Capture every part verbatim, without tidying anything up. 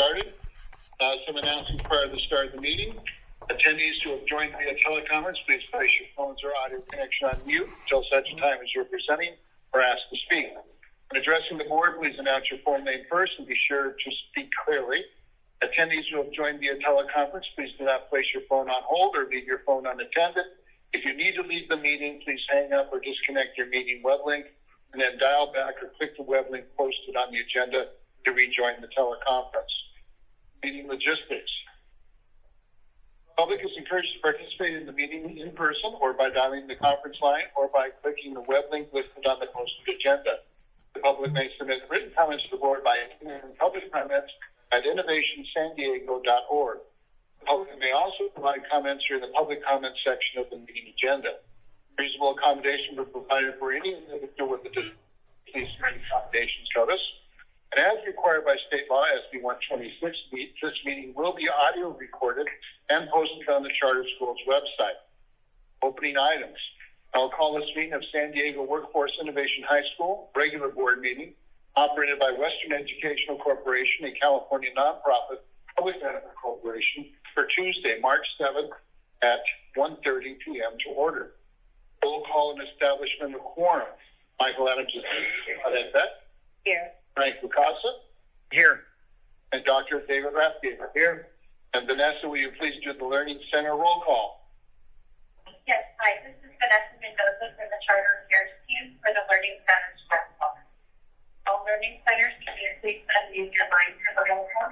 started. Uh, some announcements prior to the start of the meeting. Attendees who have joined via teleconference, please place your phones or audio connection on mute until such time as you're presenting or asked to speak. When addressing the board, please announce your full name first and be sure to speak clearly. Attendees who have joined via teleconference, please do not place your phone on hold or leave your phone unattended. If you need to leave the meeting, please hang up or disconnect your meeting web link and then dial back or click the web link posted on the agenda to rejoin the teleconference. Meeting logistics. The public is encouraged to participate in the meeting in person or by dialing the conference line or by clicking the web link listed on the posted agenda. The public may submit written comments to the board by emailing public comments at innovation san diego dot org. The public may also provide comments during the public comment section of the meeting agenda. Reasonable accommodation will be provided for any individual with a please accommodations notice. And as required by state law, S B one twenty-six, this meeting will be audio recorded and posted on the Charter School's website. Opening items. I'll call this meeting of San Diego Workforce Innovation High School, regular board meeting, operated by Western Educational Corporation, a California nonprofit public benefit corporation, for Tuesday, March seventh at one thirty p.m. to order. Roll call and establishment of quorum. Michael Adams is here. Here. Frank Lucasa. Here. And Doctor David Rathgaber. Here. And Vanessa, will you please do the Learning Center roll call? Yes, hi. This is Vanessa Mendoza from the Charter Cares team for the Learning Center's roll call. All Learning Centers, can you please unmute your line for the roll call?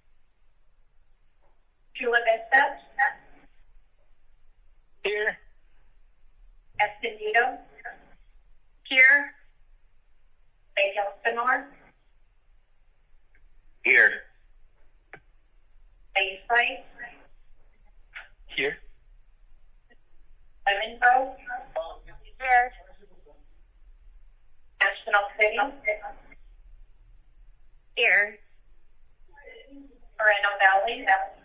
Chula Vista. Here. Escondido. Here. Lake Elsinore. Here. Bayside. Here. Lemon Grove. Here. National City. Here. Moreno Valley.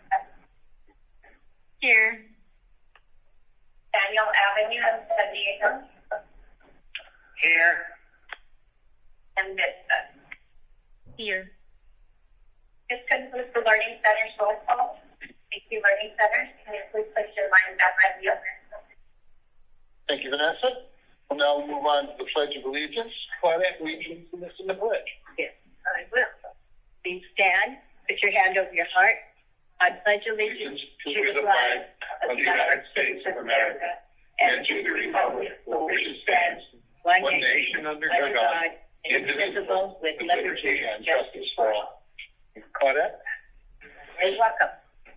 Here. Daniel Avenue in San Diego. Here. And Vista. Here. This concludes the Learning Center's roll call. Thank you, Learning Centers. Can you please place your line back on mute? Thank you, Vanessa. We'll now move on to the Pledge of Allegiance. Claudette, will you please lead us in the pledge? Yes, I will. Please stand. Put your hand over your heart. I pledge allegiance to the flag of the United States of America and to the republic for which it stands, one nation under God, indivisible, with liberty and justice for all. Claudette? You're welcome.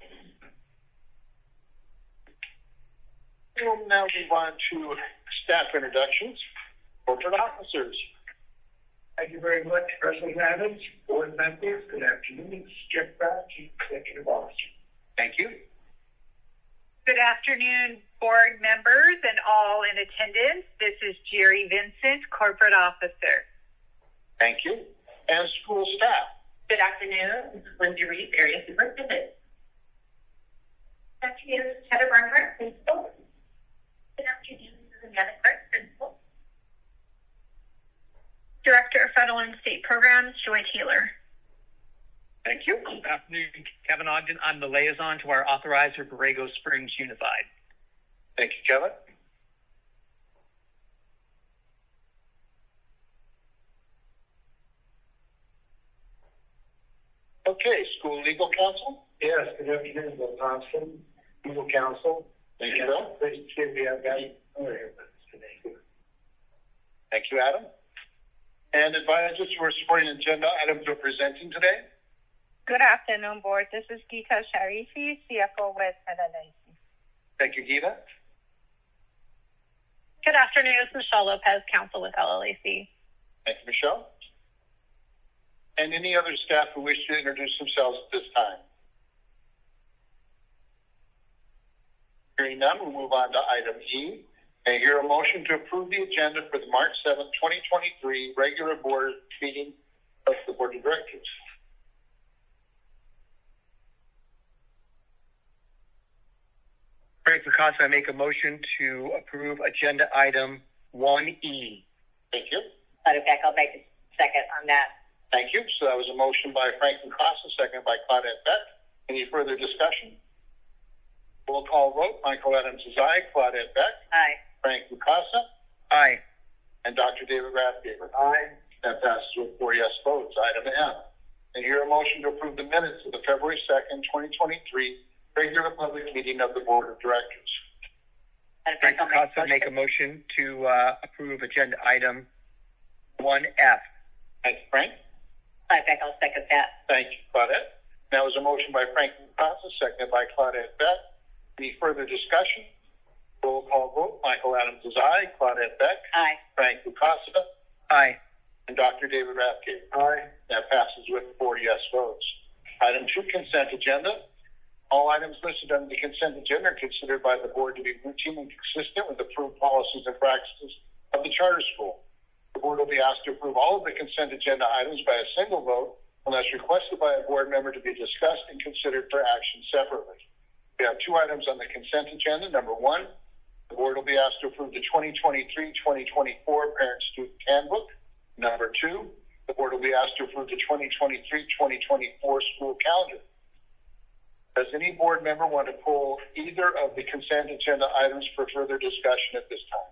We will now move on to staff introductions. Corporate officers. Thank you very much, President Adams, board members. Good afternoon. Jeff Brown, Chief Executive Officer. Thank you. Good afternoon, board members and all in attendance. This is Jerry Vincent, Corporate Officer. Thank you. And school staff. Good afternoon. This is Lindsay Reed, Area Superintendent. Good afternoon. This is Heather Barnhart, Principal. Good afternoon. This is Amanda Clark, Principal. Director of Federal and State Programs, Joy Taylor. Thank you. Good afternoon, Kevin Ogden. I'm the liaison to our authorizer, Borrego Springs Unified. Thank you, Kevin. Okay, school legal counsel. Yes, good afternoon, Bill Thompson, Legal Counsel. Thank you, Bill. Please give me a guy today. Thank you, Adam. And advisors who are supporting agenda items are presenting today. Good afternoon, board. This is Geeta Sharifi, C F O with L L A C. Thank you, Geeta. Good afternoon. This is Michelle Lopez, counsel with L L A C. Thank you, Michelle. And any other staff who wish to introduce themselves at this time? Hearing none, we'll move on to item E. I hear a motion to approve the agenda for the March seventh, twenty twenty-three regular board meeting of the Board of Directors. Frank Lucasa, I make a motion to approve agenda item one E. Thank you. Okay, I'll make a second on that. Thank you. So that was a motion by Franklin Costa, second by Claudette Beck. Any further discussion? Roll call vote. Michael Adams is aye. Claudette Beck. Aye. Franklin Costa. Aye. And Doctor David Rathgaber. Aye. That passes with four yes votes. Item M. And here a motion to approve the minutes of the February second, twenty twenty-three regular public meeting of the Board of Directors. Frank Costa make a motion to uh, approve agenda item one F. Thank you, Frank. Aye, Beck, I'll second that. Thank you, Claudette. That was a motion by Franklin Costa, seconded by Claudette Beck. Any further discussion? Roll call vote. Michael Adams is aye. Claudette Beck. Aye. Frank Costa. Aye. And Doctor David Rathgaber. Aye. That passes with four yes votes. Item two, consent agenda. All items listed under the consent agenda are considered by the board to be routine and consistent with approved policies and practices of the charter school. The board will be asked to approve all of the consent agenda items by a single vote unless requested by a board member to be discussed and considered for action separately. We have two items on the consent agenda. Number one, the board will be asked to approve the twenty twenty-three twenty twenty-four Parent-Student Handbook. Number two, the board will be asked to approve the twenty twenty-three twenty twenty-four school calendar. Does any board member want to pull either of the consent agenda items for further discussion at this time?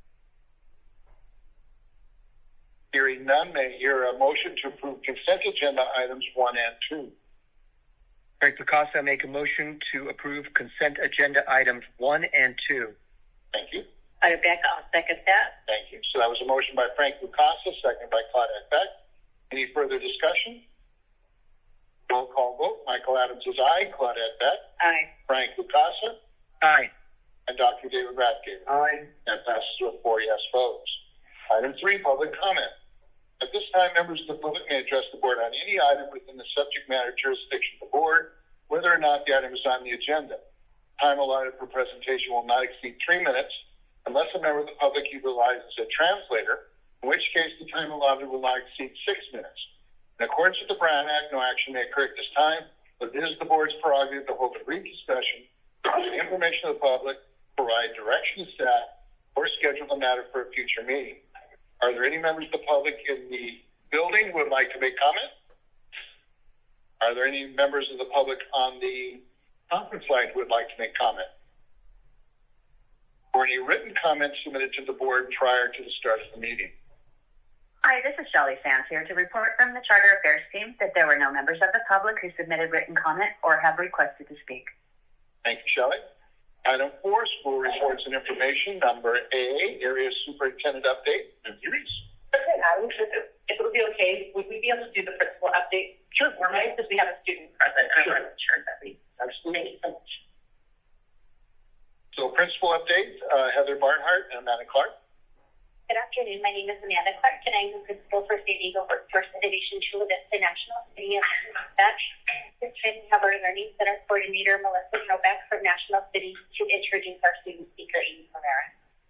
Hearing none, may I hear a motion to approve consent agenda items one and two. Frank Costa make a motion to approve consent agenda items one and two. Thank you. Aye, Beck, I'll second that. Thank you. So that was a motion by Frank Costa, second by Claudette Beck. Any further discussion? Roll call vote. Michael Adams is aye. Claudette Beck. Aye. Frank Costa. Aye. And Doctor David Rathgaber. Aye. That passes with four yes votes. Item three, public comment. At this time, members of the public may address the board on any item within the subject matter jurisdiction of the board, whether or not the item is on the agenda. Time allotted for presentation will not exceed three minutes unless a member of the public utilizes a translator, in which case the time allotted will not exceed six minutes. In accordance with the Brown Act, no action may occur at this time, but it is the board's prerogative to hold a brief discussion, provide information to the public, provide direction to staff, or schedule the matter for a future meeting. Are there any members of the public in the building who would like to make comment? Are there any members of the public on the conference line who would like to make comment? Or any written comments submitted to the board prior to the start of the meeting? Hi, this is Shelley Sands here to report from the Charter Affairs team that there were no members of the public who submitted written comment or have requested to speak. Thank you, Shelley. Item four, school reports and information. Number A, area superintendent update. Reese. Okay, I would, if it would be okay, would we be able to do the principal update? Sure. Or right, because we have a student present, and Sure. I want to ensure that we. Absolutely. Thank you so much. So principal update, uh, Heather Barnhart and Amanda Clark. Good afternoon. My name is Amanda Clark, and I'm the principal for San Diego Workforce Innovation Chula Vista National City of Dispatch. This time we have our Learning Center coordinator, Melissa Drobeck from National City, to introduce our student speaker, Amy Herrera.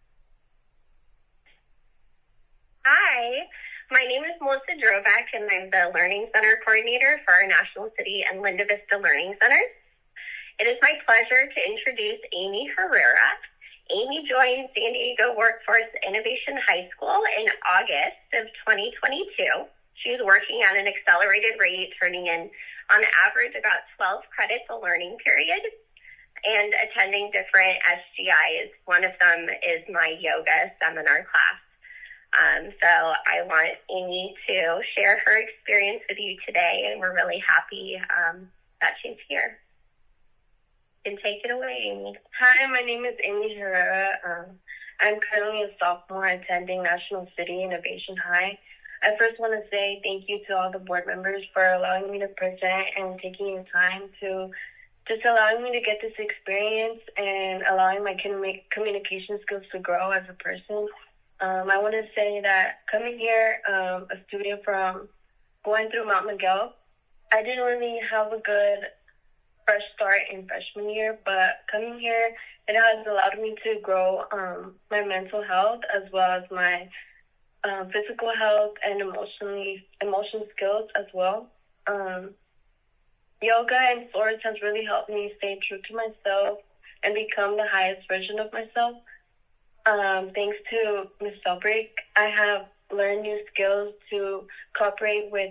Hi, my name is Melissa Drobeck, and I'm the Learning Center coordinator for our National City and Linda Vista Learning Centers. It is my pleasure to introduce Amy Herrera. Amy joined San Diego Workforce Innovation High School in August of twenty twenty-two. She was working at an accelerated rate, turning in, on average, about twelve credits a learning period and attending different S G Is. One of them is my yoga seminar class. Um, so I want Amy to share her experience with you today, and we're really happy um, that she's here. And take it away, Amy. Hi, my name is Amy Herrera. Um, I'm currently a sophomore attending National City Innovation High. I first want to say thank you to all the board members for allowing me to present and taking your time to just allowing me to get this experience and allowing my communication skills to grow as a person. Um, I want to say that coming here, um, a student from going through Mount Miguel, I didn't really have a good fresh start in freshman year, but coming here, it has allowed me to grow um, my mental health as well as my um, physical health and emotionally emotion skills as well. Um, yoga and sports has really helped me stay true to myself and become the highest version of myself. Um, thanks to Miz Selbrick, I have learned new skills to cooperate with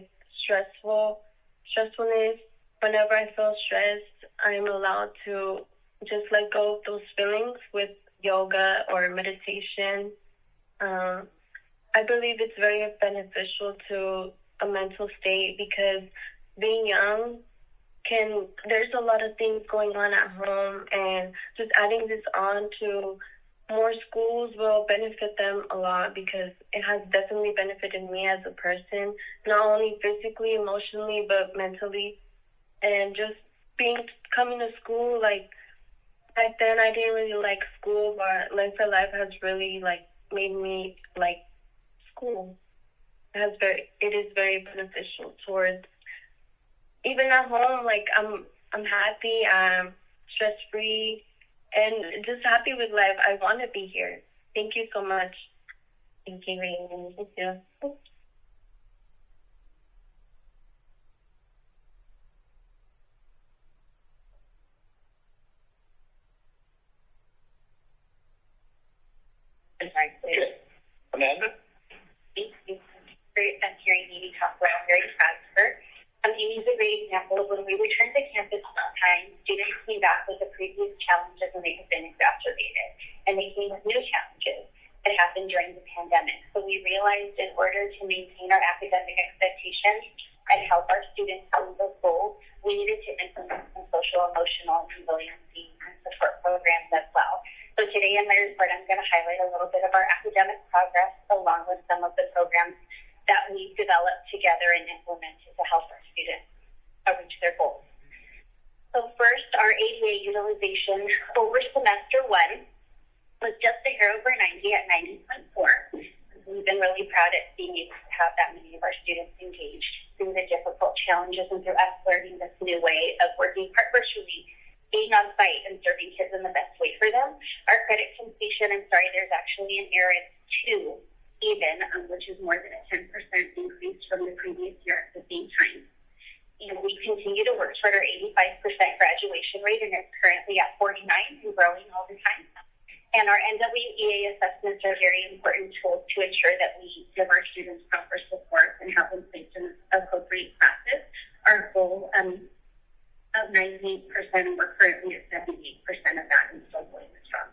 stressful, stressfulness. Whenever I feel stressed, I'm allowed to just let go of those feelings with yoga or meditation. Um, I believe it's very beneficial to a mental state because being young can, there's a lot of things going on at home, and just adding this on to more schools will benefit them a lot because it has definitely benefited me as a person, not only physically, emotionally, but mentally. And just being, coming to school, like, back then I didn't really like school, but Life for Life has really, like, made me like school. It has very, it is very beneficial towards, even at home, like, I'm, I'm happy, I'm stress-free, and just happy with life. I want to be here. Thank you so much. Thank you, Raymond. Thank you. I'm sorry, please. Okay. Amanda? Thank you. Great. I'm hearing Amy talk about very transfer. Um, Amy's a great example of when we returned to campus one time, students came back with the previous challenges and they have been exacerbated. And they came with new challenges that happened during the pandemic. So we realized in order to maintain our academic expectations and help our students meet those goals, we needed to implement some social, emotional, and resiliency and support programs as well. So today in my report, I'm going to highlight a little bit of our academic progress along with some of the programs that we've developed together and implemented to help our students reach their goals. So first, our A D A utilization over semester one was just a hair over ninety at ninety point four. We've been really proud at being able to have that many of our students engaged through the difficult challenges and through us learning this new way of working part virtually, being on site and serving kids in the best way for them. Our credit completion, I'm sorry, there's actually an error, it's two even, um, which is more than a ten percent increase from the previous year at the same time. And we continue to work toward our eighty-five percent graduation rate, and it's currently at forty-nine and growing all the time. And our N W E A assessments are very important tools to ensure that we give our students proper support and have them placed in appropriate classes. Our goal um, of ninety-eight percent, and we're currently at seventy-eight percent of that and still going strong.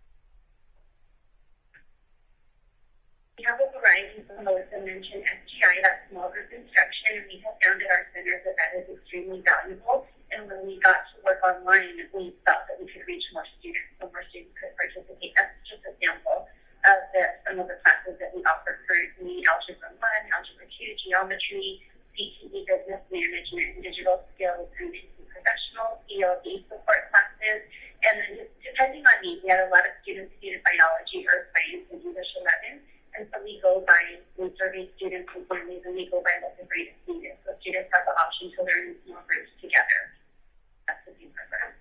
We have a variety, as Melissa mentioned, S G I, that's small group instruction, and we have found at our centers that that is extremely valuable. And when we got to work online, we felt that we could reach more students, so more students could participate. That's just a sample of the, some of the classes that we offer currently: Algebra one, Algebra two, Geometry, C T E, Business Management, Digital Skills, and Professional, E L D support classes. And then just depending on needs, we had a lot of students who needed biology, earth science, and English eleven. And so we go by, we survey students and families, and we go by what the greatest need is. So students have the option to learn in small groups together. That's the new program.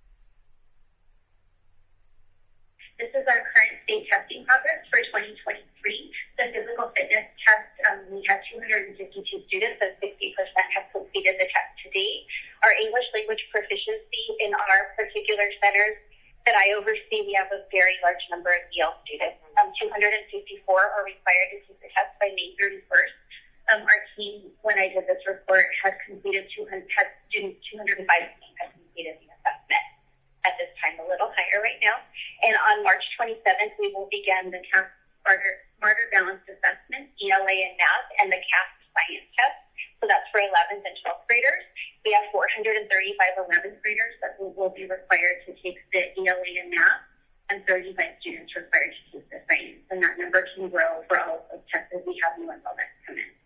This is our current state testing progress for twenty twenty-three. The physical fitness test, um, we have two hundred fifty-two students, so sixty percent have completed the test to date. Our English language proficiency in our particular centers that I oversee, we have a very large number of E L students. Um, two hundred fifty-four are required to take the test by May thirty-first. Um, our team, when I did this report, has completed two hundred, has students, two hundred five have completed the assessment. At this time, a little higher right now. And on March twenty-seventh, we will begin the CAST Smarter, Smarter Balanced Assessment, E L A and Math, and the CAST Science Test. So that's for eleventh and twelfth graders. We have four hundred thirty-five eleventh graders that will be required to take the E L A and Math, and thirty-five students required to take the science. And that number can grow for all of tests as we have new enrollments come in.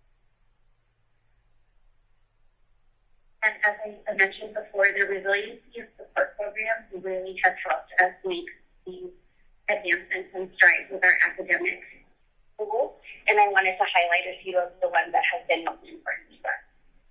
And as I mentioned before, the resiliency and support program really has helped us make these advancements and strides with our academic goals. And I wanted to highlight a few of the ones that have been most important to us.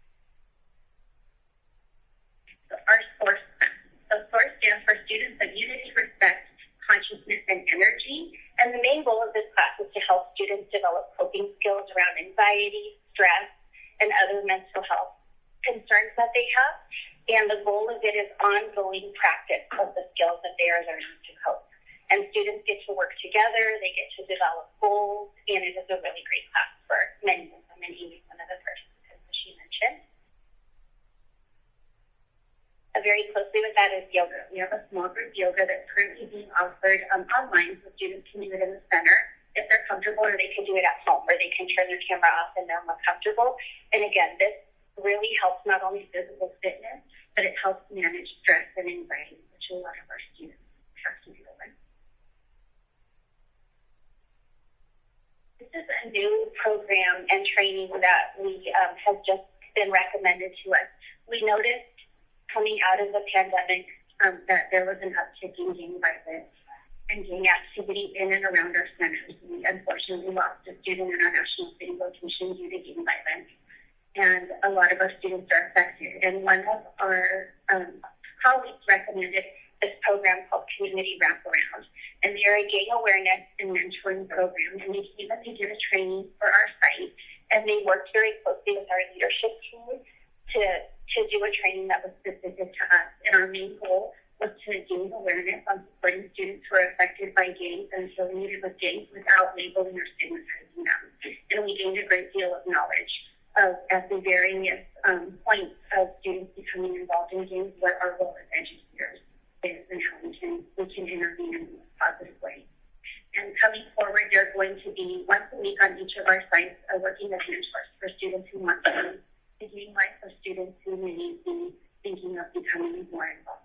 So our SOURCE, so SOURCE stands for Students of Unity, Respect, Consciousness, and Energy. And the main goal of this class is to help students develop coping skills around anxiety, stress, and other mental health concerns that they have. And the goal of it is ongoing practice of the skills that they are learning to cope. And students get to work together, they get to develop goals, and it is a really great class for many of them, and Amy's one of the participants. mentioned. Uh, very closely with that is yoga. We have a small group yoga that's currently being offered um, online, so students can do it in the center if they're comfortable, or they can do it at home, where they can turn their camera off and they're more comfortable. And again, this really helps not only physical fitness, but it helps manage stress and anxiety, which a lot of our students have to deal with. This is a new program and training that we um, have just been recommended to us. We noticed coming out of the pandemic um, that there was an uptick in gang violence and gang activity in and around our centers. We unfortunately lost a student in our National City location due to gang violence, and a lot of our students are affected. And one of our um, colleagues recommended this program called Community Wraparound. And they're a gang awareness and mentoring program. And they came and they did a training for our site. And they worked very closely with our leadership team to, to do a training that was specific to us. And our main goal was to gain awareness on supporting students who are affected by gangs and affiliated with gangs without labeling or stigmatizing them. And we gained a great deal of knowledge of at the various um, points of students becoming involved in gangs, what our role as educators is and how we can, we can intervene in a positive way. And coming forward, they're going to be once a week on each of our sites uh, working as mentors for students who want to be gang life, or students who may be thinking of becoming more involved.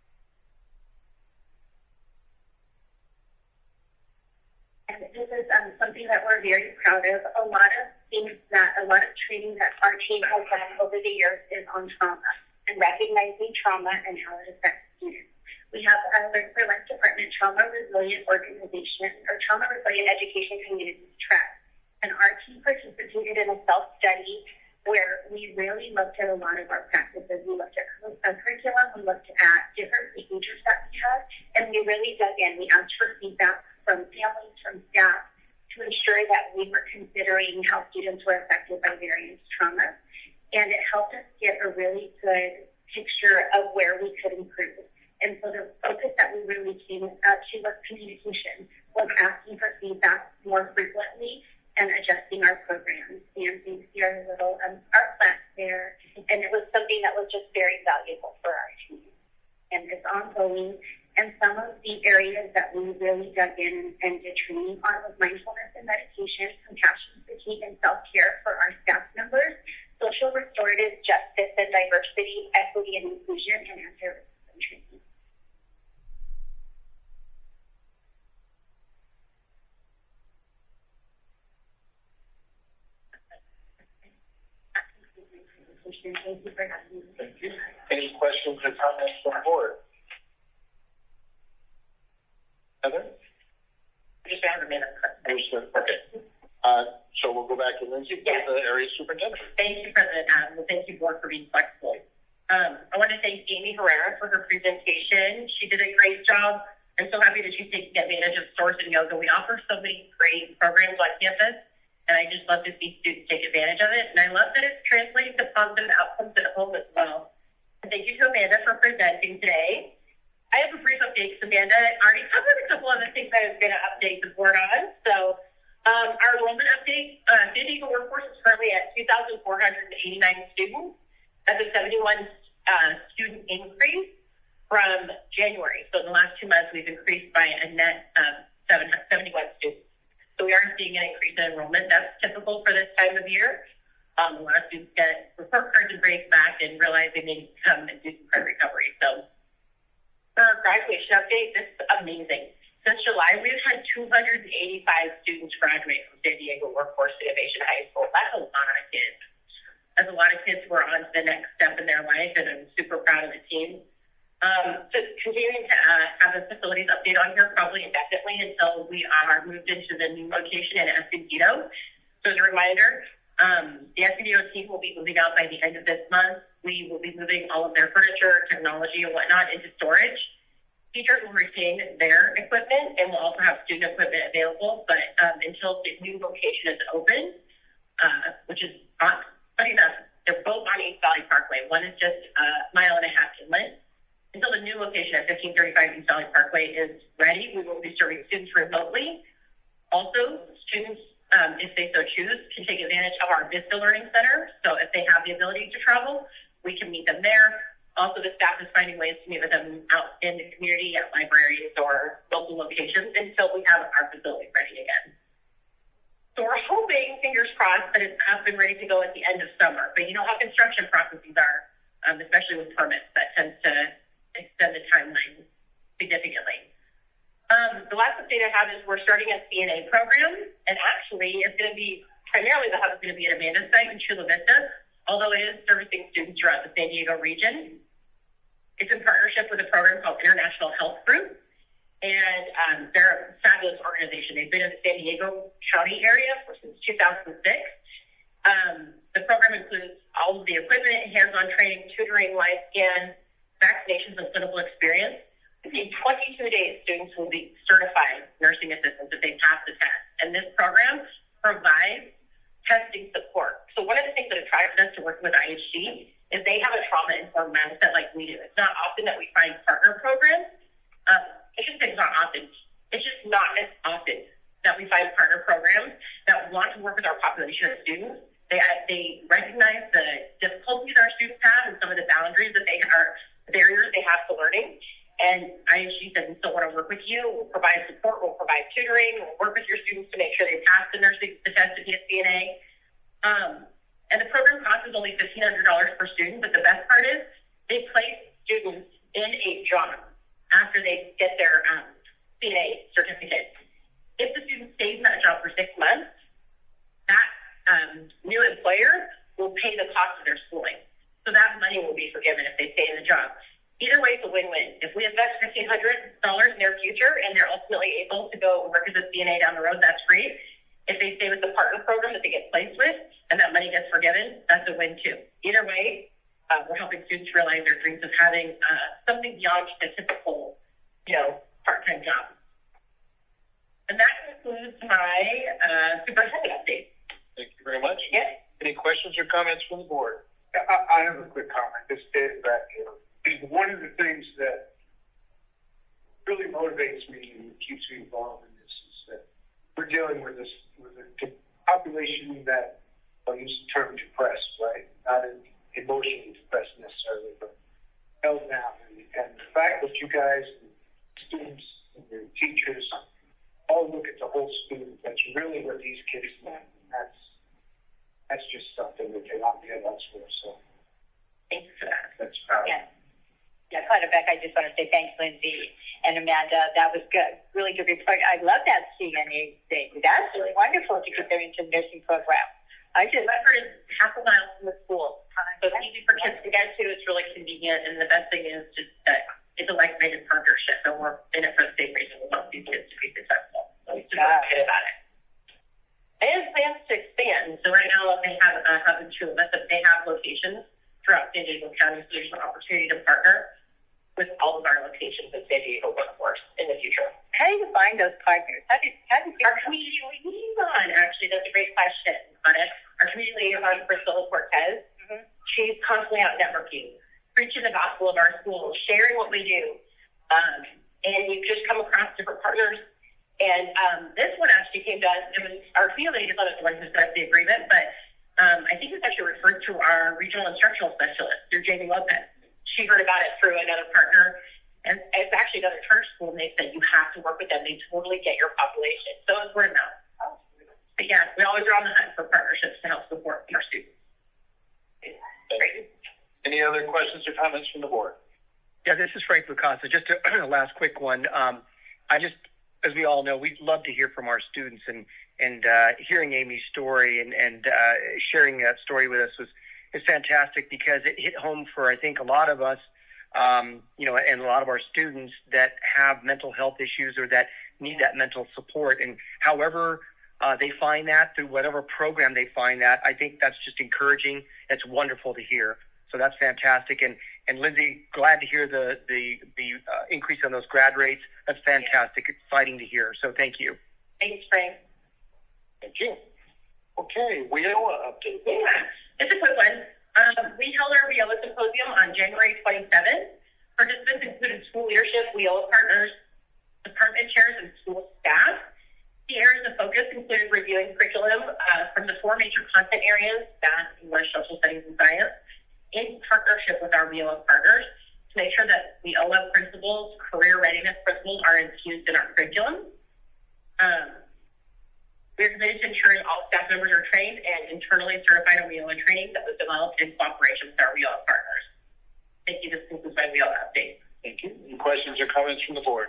And this is um, something that we're very proud of. A lot of things that, a lot of training that our team has done over the years is on trauma and recognizing trauma and how it affects students. We have a Learn for Life Department Trauma Resilient Organization, or Trauma Resilient Education Communities track. And our team participated in a self-study where we really looked at a lot of our practices. We looked at a curriculum, we looked at different behaviors that we had, and we really dug in. We asked for feedback from families, from staff, to ensure that we were considering how students were affected by various traumas. And it helped us get a really good picture of where we could improve. And so the focus that we really came uh, to was communication, was asking for feedback more frequently and adjusting our programs. And you see our little um, art class there. And it was something that was just very valuable for our team. And it's ongoing. And some of the areas that we really dug in and did training on was mindfulness and meditation, compassion, fatigue, and self-care for our staff members, social restorative justice and diversity, equity and inclusion, and anti-racism training. Thank you for having me. Thank you. Any questions or comments from the board? Heather? Just have a minute. Okay. Uh, so we'll go back to Lindsay, yes. The area superintendent. Thank you, President Adams. Thank you, board, for being flexible. Um, I want to thank Amy Herrera for her presentation. She did a great job. I'm so happy that she's taking advantage of Source and Yoga. We offer so many great programs on campus, and I just love to see students take advantage of it. And I love that it's translating to positive outcomes at home as well. And thank you to Amanda for presenting today. I have a brief update. Amanda already covered a couple of the things I was going to update the board on. So um, our enrollment update, uh, San Diego workforce is currently at two thousand four hundred eighty-nine students. That's a seventy-one uh, student increase from January. So in the last two months, we've increased by a net of seventy-one students. So we are seeing an increase in enrollment. That's typical for this time of year. Um, a lot of students get report cards and breaks back and realize they need to come and do some credit recovery. So for our graduation update, this is amazing. Since July, we've had two hundred eighty-five students graduate from San Diego Workforce Innovation High School. That's a lot of kids. That's a lot of kids who are on to the next step in their life, and I'm super proud of the team. Um, so continuing to uh, have a facilities update on here probably indefinitely until we are moved into the new location in Escondido. So as a reminder, um, the Escondido team will be moving out by the end of this month. We will be moving all of their furniture, technology, and whatnot into storage. Teachers will retain their equipment and will also have student equipment available, but um, until the new location is open, uh, which is not, funny enough, they're both on East Valley Parkway. One is just a mile and a half inland. Until the new location at fifteen thirty-five East Valley Parkway is ready, we will be serving students remotely. Also, students um, if they so choose, can take advantage of our Vista Learning Center. So if they have the ability to travel, we can meet them there. Also, the staff is finding ways to meet with them out in the community at libraries or local locations until we have our facility ready again. So we're hoping, fingers crossed, that it's up and ready to go at the end of summer. But you know how construction processes are, um, especially with permits. That tends to extend the timeline significantly. Um, the last update I have is we're starting a C N A program, and actually it's going to be, primarily the hub is going to be at Amanda's site in Chula Vista, although it is servicing students throughout the San Diego region. It's in partnership with a program called International Health Group, and um, they're a fabulous organization. They've been in the San Diego County area for, since two thousand six. Um, the program includes all of the equipment, hands-on training, tutoring, live scans, vaccinations, and clinical experience. In twenty-two days, students will be certified nursing assistants if they pass the test. And this program provides testing support. So one of the things that attracted us to work with I H G is they have a trauma-informed mindset like we do. It's not often that we find partner programs. Um, I shouldn't say it's not often. It's just not as often that we find partner programs that want to work with our population of students. They they recognize the difficulties our students have and some of the boundaries that they are, barriers they have to learning. And I H G said, we still want to work with you. We'll provide support. We'll provide tutoring. We'll work with your students to make sure they pass the nursing, the test to be a C N A. Um, and the program cost is only fifteen hundred dollars per student. But the best part is they place students in a job after they get their um, C N A certificate. If the student stays in that job for six months, that um, new employer will pay the cost of their schooling. So that money will be forgiven if they stay in the job. Either way, it's a win-win. If we invest fifteen hundred dollars in their future and they're ultimately able to go work as a C N A down the road, that's great. If they stay with the partner program that they get placed with and that money gets forgiven, that's a win too. Either way, uh, we're helping students realize their dreams of having uh, something beyond the typical, you know, part-time job. And that concludes my uh, superintendent update. Thank you very much. Yes. Any questions or comments from the board? I, I have a quick comment. This is back here. One of the things that really motivates me and keeps me involved in this is that we're dealing with this with a population that, I'll use the term depressed, right? Not emotionally depressed necessarily, but held down. And, and the fact that you guys, and students, and your teachers, all look at the whole student, that's really what these kids need. That's that's just something that cannot get elsewhere. So thank you for that. That's powerful. Yeah. Yeah, Claudia Beck, I just want to say thanks, Lindsay and Amanda. That was good. Really good report. I love that C N A thing. That's really wonderful to get them into the nursing program. I just Bedford is half a mile from the school. So it's easy for kids to get to. It's really convenient. And the best thing is just that it's a like-minded partnership. And we're in it for the same reason. We want these kids to be successful. So we're super excited about it. They have plans to expand. So right now they have a hub in Chula Vista. They have locations throughout San Diego County. So there's an opportunity to partner with all of our locations in San Diego workforce in the future. How do you find those partners? How do, how do you Our community liaison, actually, that's a great question on it. Our community liaison, Priscilla Cortez, mm-hmm. she's constantly out networking, preaching the gospel of our school, sharing what we do. Um, and you just come across different partners. And um, this one actually came to us. It was our community liaison is the one who set up the agreement, but um, I think it's actually referred to our regional instructional specialist through Jamie Lopez. She heard about it through another partner, and it's actually another charter school, and they said, you have to work with them. They totally get your population. So it's word of mouth. Oh. But yeah, we always are on the hunt for partnerships to help support our students. Great. Any other questions or comments from the board? Yeah, this is Frank Lucasa. Just a, a last quick one. Um, I just, as we all know, we'd love to hear from our students, and, and uh, hearing Amy's story and, and uh, sharing that story with us was is fantastic because it hit home for, I think, a lot of us, um, you know, and a lot of our students that have mental health issues or that need that mental support. And however uh, they find that, through whatever program they find that, I think that's just encouraging. It's wonderful to hear. So that's fantastic. And, and Lindsay, glad to hear the, the, the uh, increase on those grad rates. That's fantastic. Exciting to hear. So thank you. Thanks, Frank. Thank you. Okay, WIOA update. Yeah. It's a quick one. Um, we held our WIOA symposium on January twenty-seventh. Participants included school leadership, WIOA partners, department chairs, and school staff. The areas of focus included reviewing curriculum uh, from the four major content areas, math, English, social studies, and science, in partnership with our W O F partners to make sure that the O F principles, career readiness principles, are infused in our curriculum. Um, we're committed to ensuring all staff members are trained and internally certified on W O A training that was developed in cooperation with our W O F partners. Thank you. This concludes my W O A update. Thank you. Any questions or comments from the board?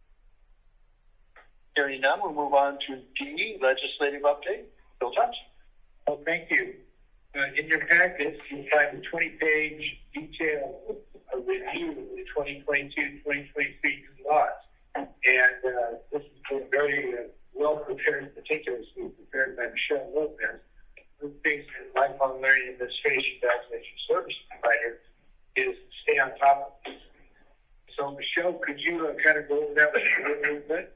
Hearing none, we'll move on to D, legislative update. Bill Thompson. Well, thank you. Uh, in your packets, you'll find a twenty-page detailed uh, review of the twenty twenty-two twenty twenty-three laws. And uh, this has been very uh, well prepared, particularly prepared by Michelle Lopez, who thinks that lifelong learning administration as a service provider is to stay on top of this. So, Michelle, could you uh, kind of go over that with me a little bit?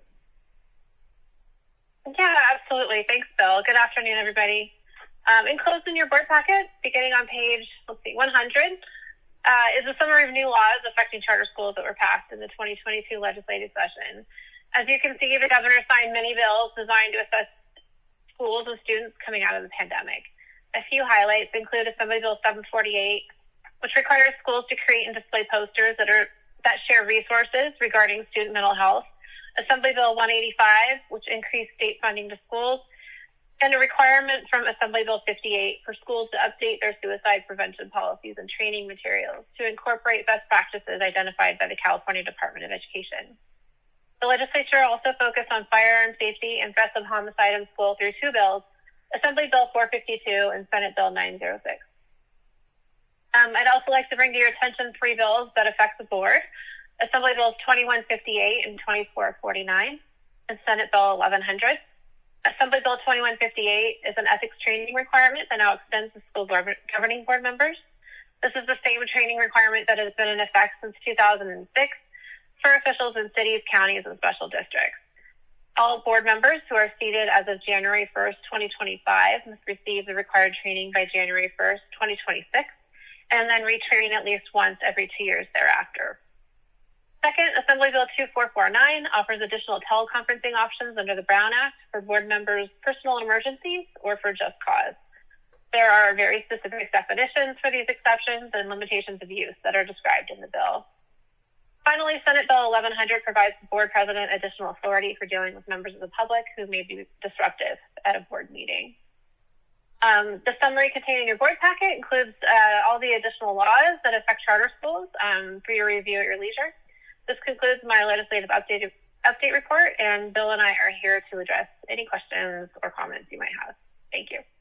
Yeah, absolutely. Thanks, Bill. Good afternoon, everybody. Um, enclosed in your board packet, beginning on page, let's see, one hundred, uh, is a summary of new laws affecting charter schools that were passed in the twenty twenty-two legislative session. As you can see, the governor signed many bills designed to assess schools and students coming out of the pandemic. A few highlights include Assembly Bill seven forty-eight, which requires schools to create and display posters that are that share resources regarding student mental health. Assembly Bill one eighty-five, which increased state funding to schools, and a requirement from Assembly Bill fifty-eight for schools to update their suicide prevention policies and training materials to incorporate best practices identified by the California Department of Education. The legislature also focused on firearm safety and threats of homicide in school through two bills, Assembly Bill four fifty-two and Senate Bill nine oh six. Um, I'd also like to bring to your attention three bills that affect the board. Assembly Bills twenty-one fifty-eight and twenty-four forty-nine, and Senate Bill eleven hundred. Assembly Bill twenty-one fifty-eight is an ethics training requirement that now extends to school governing board members. This is the same training requirement that has been in effect since two thousand six for officials in cities, counties, and special districts. All board members who are seated as of January first, twenty twenty-five must receive the required training by January first, twenty twenty-six, and then retrain at least once every two years thereafter. Second, Assembly Bill two four four nine offers additional teleconferencing options under the Brown Act for board members' personal emergencies or for just cause. There are very specific definitions for these exceptions and limitations of use that are described in the bill. Finally, Senate Bill eleven hundred provides the board president additional authority for dealing with members of the public who may be disruptive at a board meeting. Um, the summary contained in your board packet includes uh, all the additional laws that affect charter schools um, for your review at your leisure. This concludes my legislative update, update report, and Bill and I are here to address any questions or comments you might have. Thank you.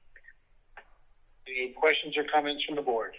Any questions or comments from the board?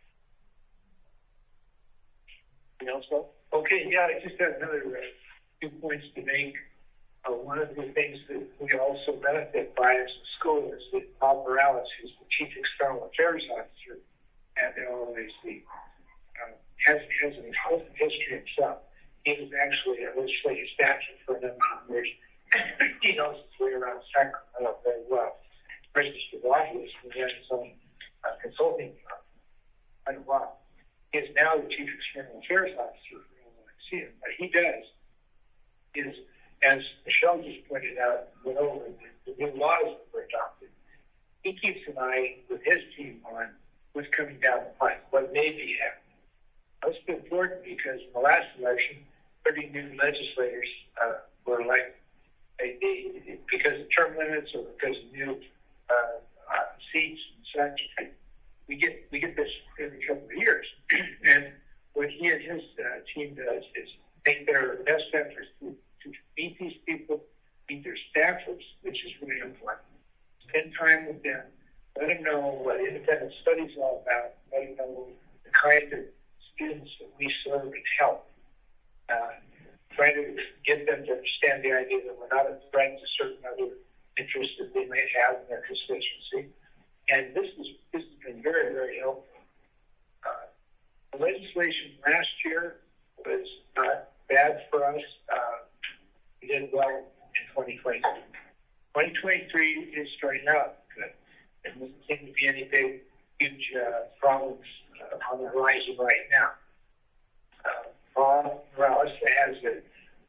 Anything else, Bill? Okay, yeah, I just had another uh, two points to make. Uh, one of the things that we also benefit by as a school is that Bob Morales, who's the Chief External Affairs Officer at the L A C, uh, has, has an health history himself. He was actually a legislative staffer for a number of years. He knows his way around Sacramento very well. Registered lobbyist and he has his own uh, consulting firm. Quite a while. He is now the Chief External Affairs Officer for L A C. What he does is, as Michelle just pointed out, went over the, the new laws that were adopted. He keeps an eye with his team on what's coming down the pipe, what may be happening. That's been important because in the last election, thirty new legislators uh, were elected. They, they, because of term limits or because of new uh, uh, seats and such, we get we get this every couple of years. And what he and his uh, team does is make their best efforts to, to meet these people, meet their staffers, which is really important. Spend time with them, let them know what independent studies is all about, let them know the kind of students that we serve and help. Uh, trying to get them to understand the idea that we're not a threat to certain other interests that they may have in their constituency. And this, is, this has been very, very helpful. Uh, the legislation last year was not bad for us. Uh, we did well in twenty twenty-three. twenty twenty-three is starting out good. There doesn't seem to be any big, huge uh, problems uh, on the horizon right now. Uh, Paul Morales has a, a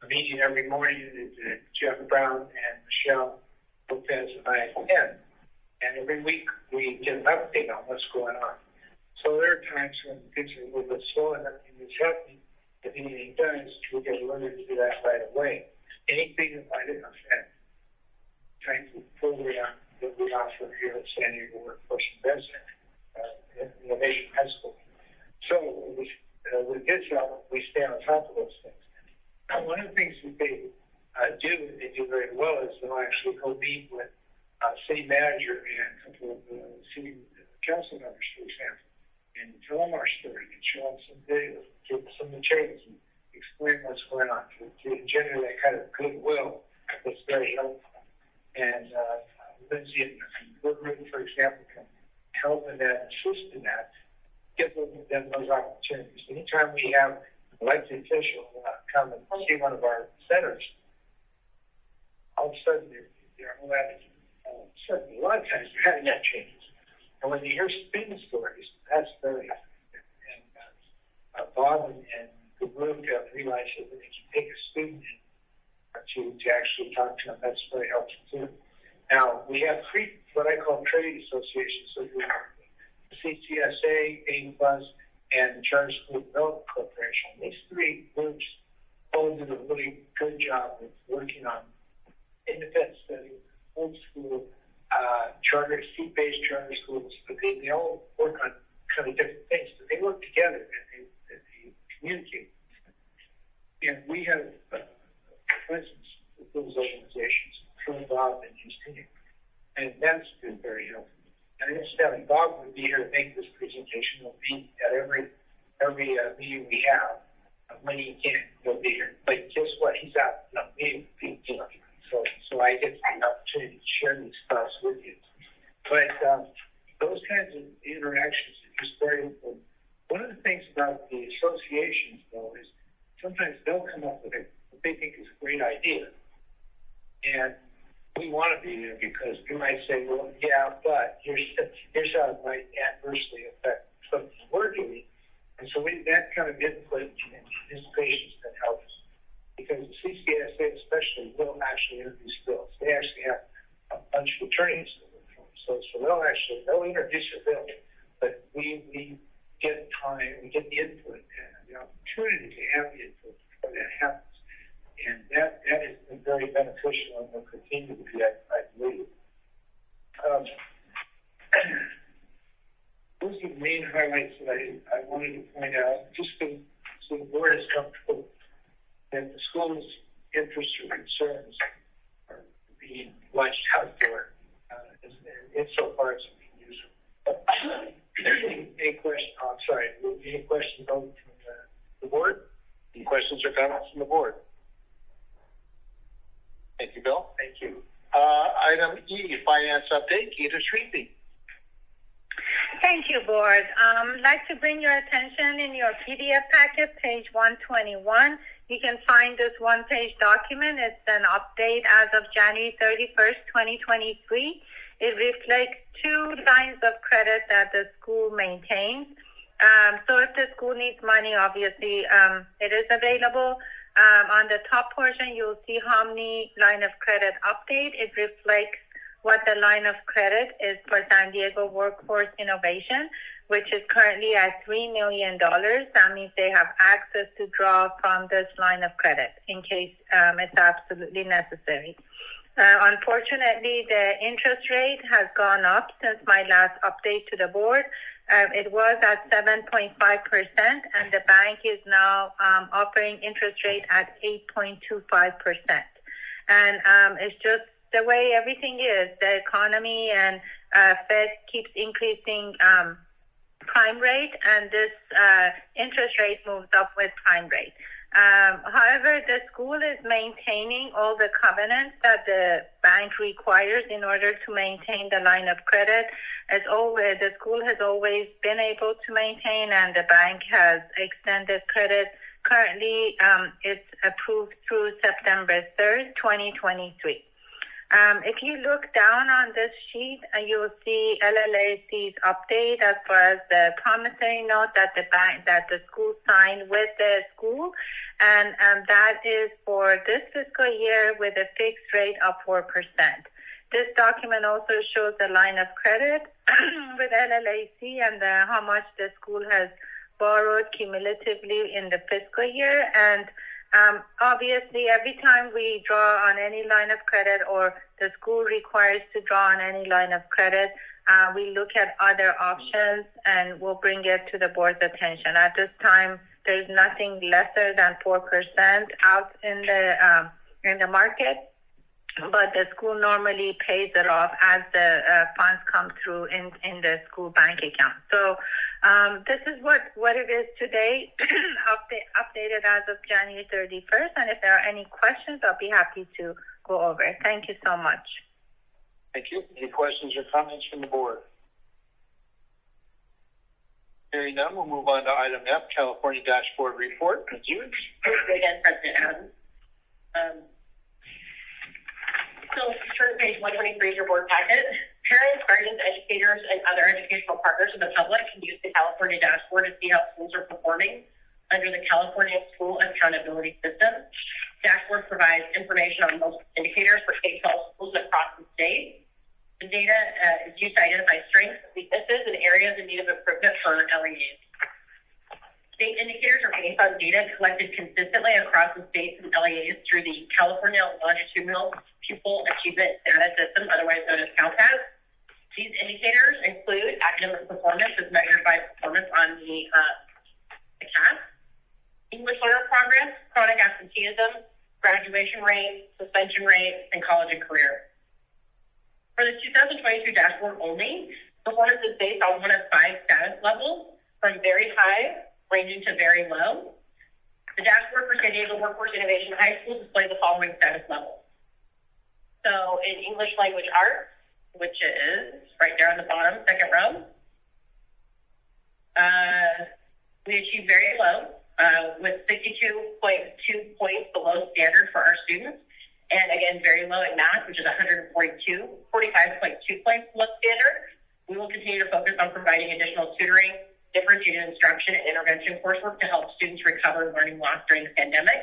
meeting every morning that Jeff Brown and Michelle Lopez and I attend. And every week we get an update on what's going on. So there are times when things are a little bit slow and nothing is happening. If anything does, we get alerted to that right away. Anything that might affect trying to program that we offer here at San Diego Workforce Investment uh, at Innovation High School. So with, uh, with his help, we stay on top of those things. Now, one of the things that they uh, do, and they do very well, is they'll actually go meet with uh, city manager and a couple of uh, city council members, for example, and tell them our story and show them some videos, give them some materials, and explain what's going on to, to generate that kind of goodwill that's very helpful. And uh, Lindsay and her group, for example, can help in that, assist in that, give them, them those opportunities. Anytime we have an elected official uh, come and see one of our centers, all of a sudden they're, they're all at it. Uh, certainly, a lot of times they're having that changes. And when you hear student stories, that's very effective. And uh, uh, Bob and, and the group have realized that they can take a student in to, to actually talk to them. That's very helpful too. Now, we have three, what I call trade associations. So we have the C C S A, A Plus, and the Charter School Development Corporation. These three groups all do a really good job of working on independent study, homeschool, uh, charter, seat-based charter schools, but they, they all work on kind of different things, but they work together and they, and they communicate. And we have uh, presence with those organizations through Bob and his team, and that's been very helpful. And incidentally, Bob would be here to make this presentation. He'll be at every every uh, meeting we have. Uh, when he can, he'll be here. But guess what? He's out you know, meeting people. So, so I get the opportunity to share these thoughts with you. But um, those kinds of interactions are just very important. One of the things about the associations, though, is sometimes they'll come up with a, what they think is a great idea. And we want to be there because we might say, well, yeah, but here's, here's how it might adversely affect something we're doing. And so we, that kind of input and anticipation that helps. Because the C C S A especially will actually introduce bills. They actually have a bunch of attorneys. So, so they'll actually, they'll introduce a bill. But we, we get time, we get the input and the opportunity to have the input before that happens. And that, that has been very beneficial and will continue to be, I, I believe. Um, those are the main highlights that I, I wanted to point out, just so, so the board is comfortable that the school's interests or concerns are being launched outdoor uh, insofar as it can use them. Any, any questions? Oh, I'm sorry. Any questions from the, the board? Any questions or comments from the board? Thank you, Bill. Thank you. Uh, item E, Finance Update, Gita Shriepi. Thank you, Board. Um, I'd like to bring your attention in your P D F packet, page one twenty-one. You can find this one-page document. It's an update as of January thirty-first, twenty twenty-three. It reflects two lines of credit that the school maintains. Um, so if the school needs money, obviously um, it is available. Um, on the top portion, you'll see Harmony line of credit update. It reflects what the line of credit is for San Diego Workforce Innovation, which is currently at three million dollars. That means they have access to draw from this line of credit in case um, it's absolutely necessary. Uh, unfortunately, the interest rate has gone up since my last update to the board. Um, it was at seven point five percent, and the bank is now um, offering interest rate at eight point two five percent. And um, it's just the way everything is. The economy and uh, Fed keeps increasing um, prime rate, and this uh, interest rate moves up with prime rate. Um, however, the school is maintaining all the covenants that the bank requires in order to maintain the line of credit. As always, the school has always been able to maintain, and the bank has extended credit. Currently, um, it's approved through September third, twenty twenty-three. Um, if you look down on this sheet, uh, you'll see L L A C's update as far as the promissory note that the bank, that the school signed with the school, and um, that is for this fiscal year with a fixed rate of four percent. This document also shows the line of credit with L L A C and the, how much the school has borrowed cumulatively in the fiscal year. And Um, obviously, every time we draw on any line of credit or the school requires to draw on any line of credit, uh, we look at other options and we'll bring it to the board's attention. At this time, there's nothing lesser than four percent out in the um, in the market, but the school normally pays it off as the uh, funds come through in, in the school bank account. So um, this is what, what it is today, update, updated as of January thirty-first. And if there are any questions, I'll be happy to go over it. Thank you so much. Thank you. Any questions or comments from the board? Hearing none, we'll move on to item F, California Dashboard Report. Thank you. Again, President Adams. Um, So, turn to page one twenty-three of your board packet. Parents, guardians, educators, and other educational partners of the public can use the California dashboard to see how schools are performing under the California School Accountability System. Dashboard provides information on most indicators for K twelve schools across the state. The data uh, is used to identify strengths, weaknesses, and areas in need of improvement for L E As. State indicators are based on data collected consistently across the states and L E As through the California Longitudinal Pupil Achievement Data System, otherwise known as CalPAS. These indicators include academic performance as measured by performance on the, uh, the C A S, English learner progress, chronic absenteeism, graduation rate, suspension rate, and college and career. For the two thousand twenty-two dashboard only, performance is based on one of five status levels, from very high ranging to very low. The dashboard for San Diego Workforce Innovation High School displays the following status levels. So in English language arts, which is right there on the bottom, second row, uh, we achieved very low, uh, with sixty-two point two points below standard for our students. And again, very low in math, which is one hundred forty-two, forty-five point two points below standard. We will continue to focus on providing additional tutoring, differentiated instruction, and intervention coursework to help students recover learning loss during the pandemic.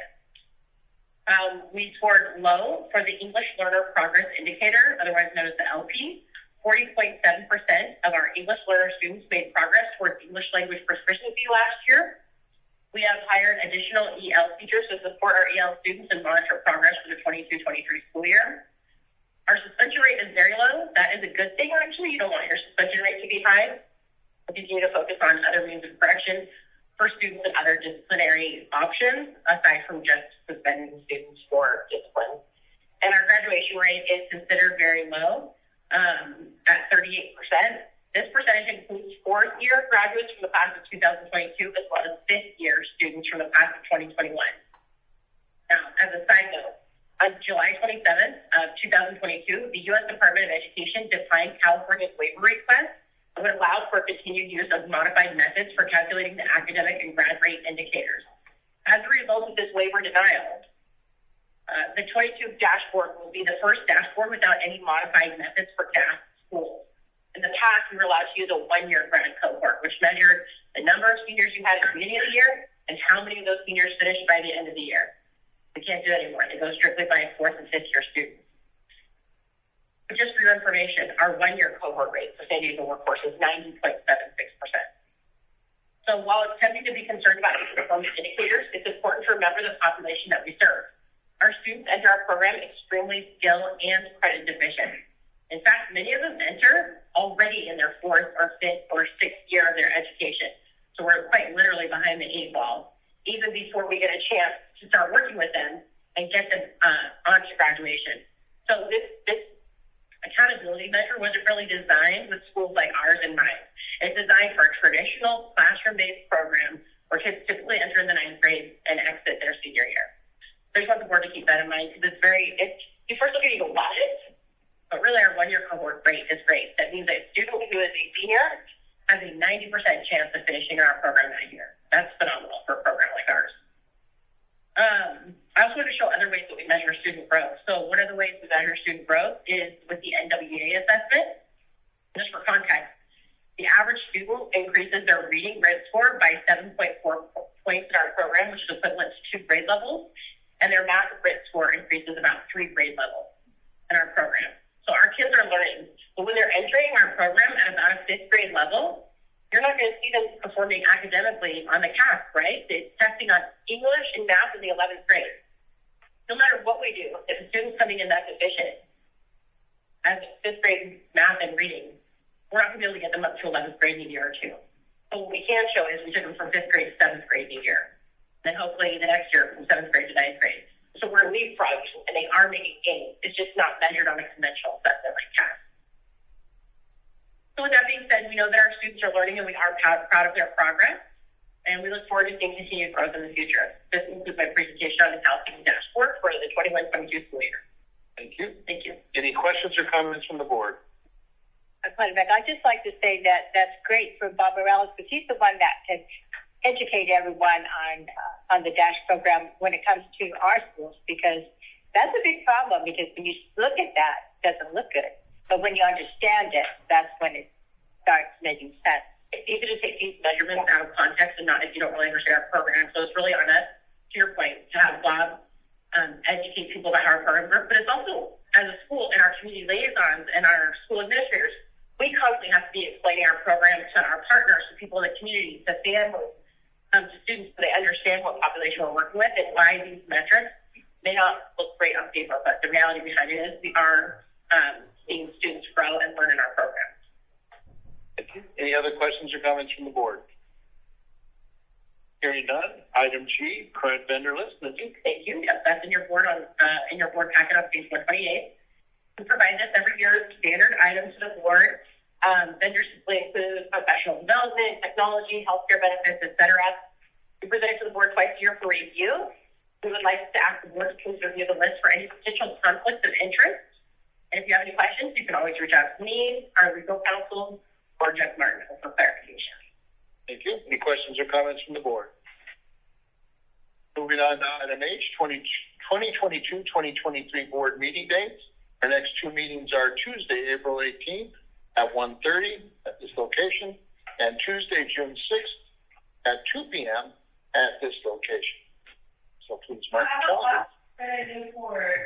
Um, we scored low for the English Learner Progress Indicator, otherwise known as the L P. forty point seven percent of our English learner students made progress towards English language proficiency last year. We have hired additional E L teachers to support our E L students and monitor progress for the twenty-two twenty-three school year. Our suspension rate is very low. That is a good thing, actually. You don't want your suspension rate to be high. We'll continue to focus on other means of correction for students and other disciplinary options, aside from just suspending students for discipline. And our graduation rate is considered very low, um, at thirty-eight percent. This percentage includes fourth-year graduates from the class of two thousand twenty-two, as well as fifth-year students from the class of twenty twenty-one. Now, as a side note, on July twenty-seventh of two thousand twenty-two, the U S Department of Education declined California's waiver request and would allow for continued use of modified methods for calculating the academic and grad rate indicators. As a result of this waiver denial, uh, the twenty-two dashboard will be the first dashboard without any modified methods for C A S schools. In the past, we were allowed to use a one-year grad cohort, which measured the number of seniors you had at the beginning of the year and how many of those seniors finished by the end of the year. We can't do that anymore. It goes strictly by fourth and fifth year students. But just for your information, our one-year cohort rate for San Diego Workforce is ninety point seven six percent. So while it's tempting to be concerned about these performance indicators, it's important to remember the population that we serve. Our students enter our program extremely skill and credit deficient. In fact, many of them enter already in their fourth or fifth or sixth year of their education. So we're quite literally behind the eight ball, even before we get a chance to start working with them and get them uh, on to graduation. So this, this accountability measure wasn't really designed with schools like ours in mind. It's designed for a traditional classroom-based program where kids typically enter in the ninth grade and exit their senior year. So I just want the board to keep that in mind because it's very, it's, you first look at it, you go, what? But really, our one-year cohort rate is great. That means that a student who is a senior has a ninety percent chance of finishing our program that year. That's phenomenal for a program like ours. Um, I also want to show other ways that we measure student growth. So one of the ways ways to measure student growth is with the N W A assessment. Just for context, the average student increases their reading grade score by seven point four points in our program, which is equivalent to two grade levels, and their math grit score increases about three grade levels in our program. So our kids are learning, but when they're entering our program at about a fifth grade level, you're not going to see them performing academically on the C A S, right? It's testing on English and math in the eleventh grade. No matter what we do, if a student's coming in that deficient as fifth grade math and reading, we're not going to be able to get them up to eleventh grade in a year or two. So what we can show is we took them from fifth grade to seventh grade in a year. Then hopefully the next year from seventh grade to ninth grade. So we're leapfrogging, and they are making gains. It's just not measured on a conventional assessment like C A S. So with that being said, we know that our students are learning, and we are proud, proud of their progress. And we look forward to seeing continued growth in the future. This concludes my presentation on the Housing Dashboard for the twenty-one twenty-two school year. Thank you. Thank you. Any questions or comments from the board? I'd just like to say that that's great for Bob Morales, because he's the one that can educate everyone on uh, on the DASH program when it comes to our schools, because that's a big problem, because when you look at that, it doesn't look good. But when you understand it, that's when it starts making sense. It's easy to take these measurements out of context and not if you don't really understand our program. So it's really on us, to your point, to have Bob um, educate people about how our program works. But it's also, as a school and our community liaisons and our school administrators, we constantly have to be explaining our program to our partners, to people in the community, to families, um, to students, so they understand what population we're working with and why these metrics may not look great on paper, but the reality behind it is we are um, seeing students grow and learn in our program. Thank you. Any other questions or comments from the board? Hearing none. Item G, current vendor list. Thank you. Thank you. Yep, that's in your board on uh, in your board packet on page one twenty-eight. We provide this every year as standard items to the board. Um, vendors simply include professional development, technology, healthcare benefits, et cetera. We present it to the board twice a year for review. We would like to ask the board to please review the list for any potential conflicts of interest. And if you have any questions, you can always reach out to me, our legal counsel, or Jeff Martin for clarification. Thank you. Any questions or comments from the board? Moving on to item H, twenty twenty-two twenty twenty-three board meeting dates. Our next two meetings are Tuesday, April eighteenth at one thirty at this location, and Tuesday, June sixth at two p.m. at this location. So please mark your calendar.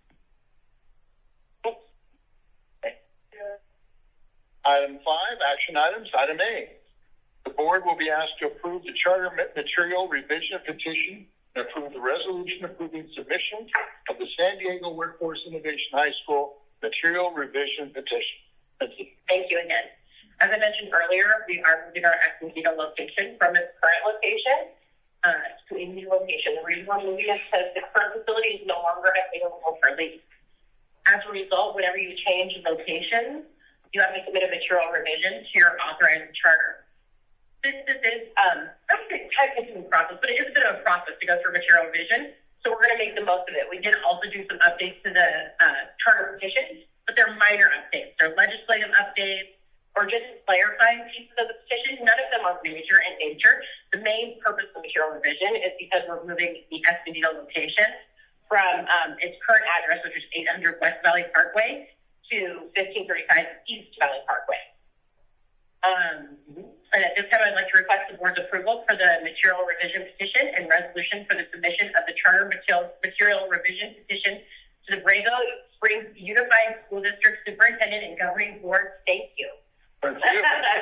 Item five, action items. Item A, the board will be asked to approve the charter material revision petition and approve the resolution approving submission of the San Diego Workforce Innovation High School material revision petition. Thank you. Thank you again. As I mentioned earlier, we are moving our Escondido location from its current location uh, to a new location. The reason we're moving is because the current facility is no longer available for lease. As a result, whenever you change locations, you have to submit a material revision to your authorized charter. This, this is, um, I don't think technically a process, but it is a bit of a process to go through material revision. So we're going to make the most of it. We did also do some updates to the uh, charter petition, but they're minor updates. They're legislative updates or just clarifying pieces of the petition. None of them are major in nature. The main purpose of material revision is because we're moving the Escondido location from um, its current address, which is eight hundred West Valley Parkway, to fifteen thirty-five East Valley Parkway. Um, and at this time, I'd like to request the board's approval for the material revision petition and resolution for the submission of the charter material, material revision petition to the Borrego Springs Unified School District Superintendent and Governing Board. Thank you. Thank you.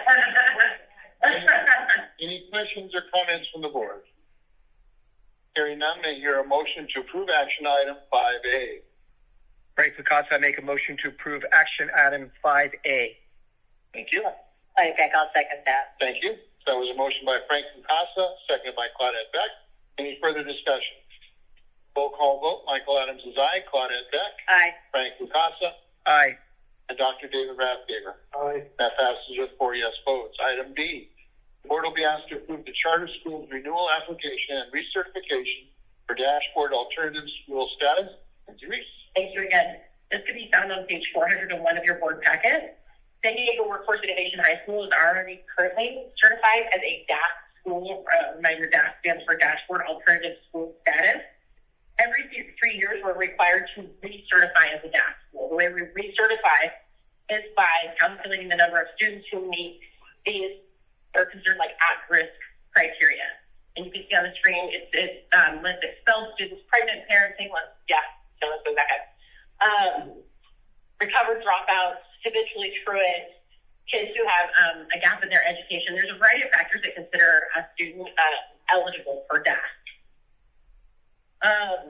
Any questions or comments from the board? Hearing none, may I hear a motion to approve action item five A. Frank Picasso, I make a motion to approve action item five A. Thank you. I think I'll second that. Thank you. That was a motion by Frank Picasso, seconded by Claudette Beck. Any further discussion? Roll call vote. Michael Adams is aye. Claudette Beck. Aye. Frank Picasso. Aye. And Doctor David Rathgaber. Aye. That passes with four yes votes. Item B. The board will be asked to approve the charter school's renewal application and recertification for dashboard alternative school status. Thank you, Reese. Thank you again. This can be found on page four hundred one of your board packet. San Diego Workforce Innovation High School is already currently certified as a D A S school. Uh, reminder, D A S stands for Dashboard Alternative School Status. every three years we're required to recertify as a D A S school. The way we recertify is by calculating the number of students who meet these are considered like at-risk criteria. And you can see on the screen, it, it um, lists expelled students, pregnant parents, let's, yeah, so let's go back up. Um, recovered dropouts, habitually truant, kids who have um, a gap in their education. There's a variety of factors that consider a student uh, eligible for D A S. Um,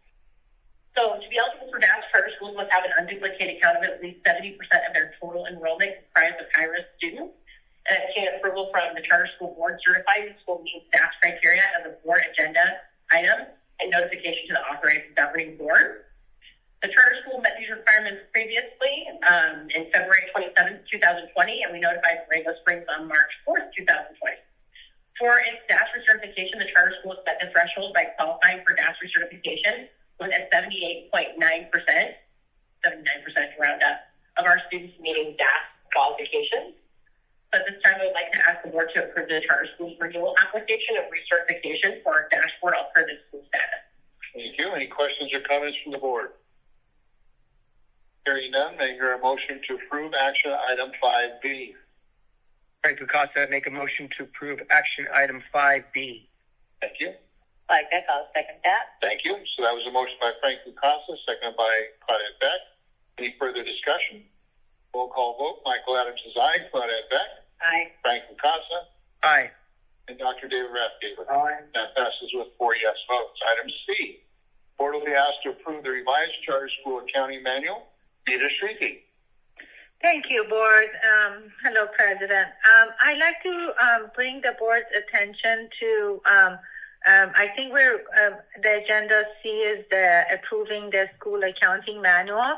so to be eligible for D A S, charter schools must have an unduplicated count of at least seventy percent of their total enrollment comprised of high-risk students. And obtain approval from the charter school board certifying the school meets D A S criteria as a board agenda item and notification to the authorized governing board. The charter school met these requirements previously um, in February twenty-seventh, twenty twenty, and we notified Borrego Springs on March fourth, twenty twenty. For its D A S recertification, the charter school met the threshold by qualifying for D A S recertification with a seventy-eight point nine percent, seventy-nine percent to round up, of our students meeting D A S qualifications. So at this time, I would like to ask the board to approve the charter school's renewal application of recertification for our dashboard alternative school status. Thank you. Any questions or comments from the board? Hearing none, may I hear a motion to approve action item five B? Frank Lucasa, make a motion to approve action item five B. Thank you. Like that, I'll second that. Thank you. So that was a motion by Frank Lucasa, seconded by Claudette Beck. Any further discussion? Roll call vote. Michael Adams is aye. Claudette Beck. Aye. Frank Lucasa. Aye. And Doctor David Rathgaber. Aye. That passes with four yes votes. Item C. Board will be asked to approve the revised charter school accounting manual. Rita Shrieky. Thank you, Board. Um, hello, President. Um, I'd like to um, bring the Board's attention to, um, um, I think we're, uh, the agenda C is the approving the school accounting manual.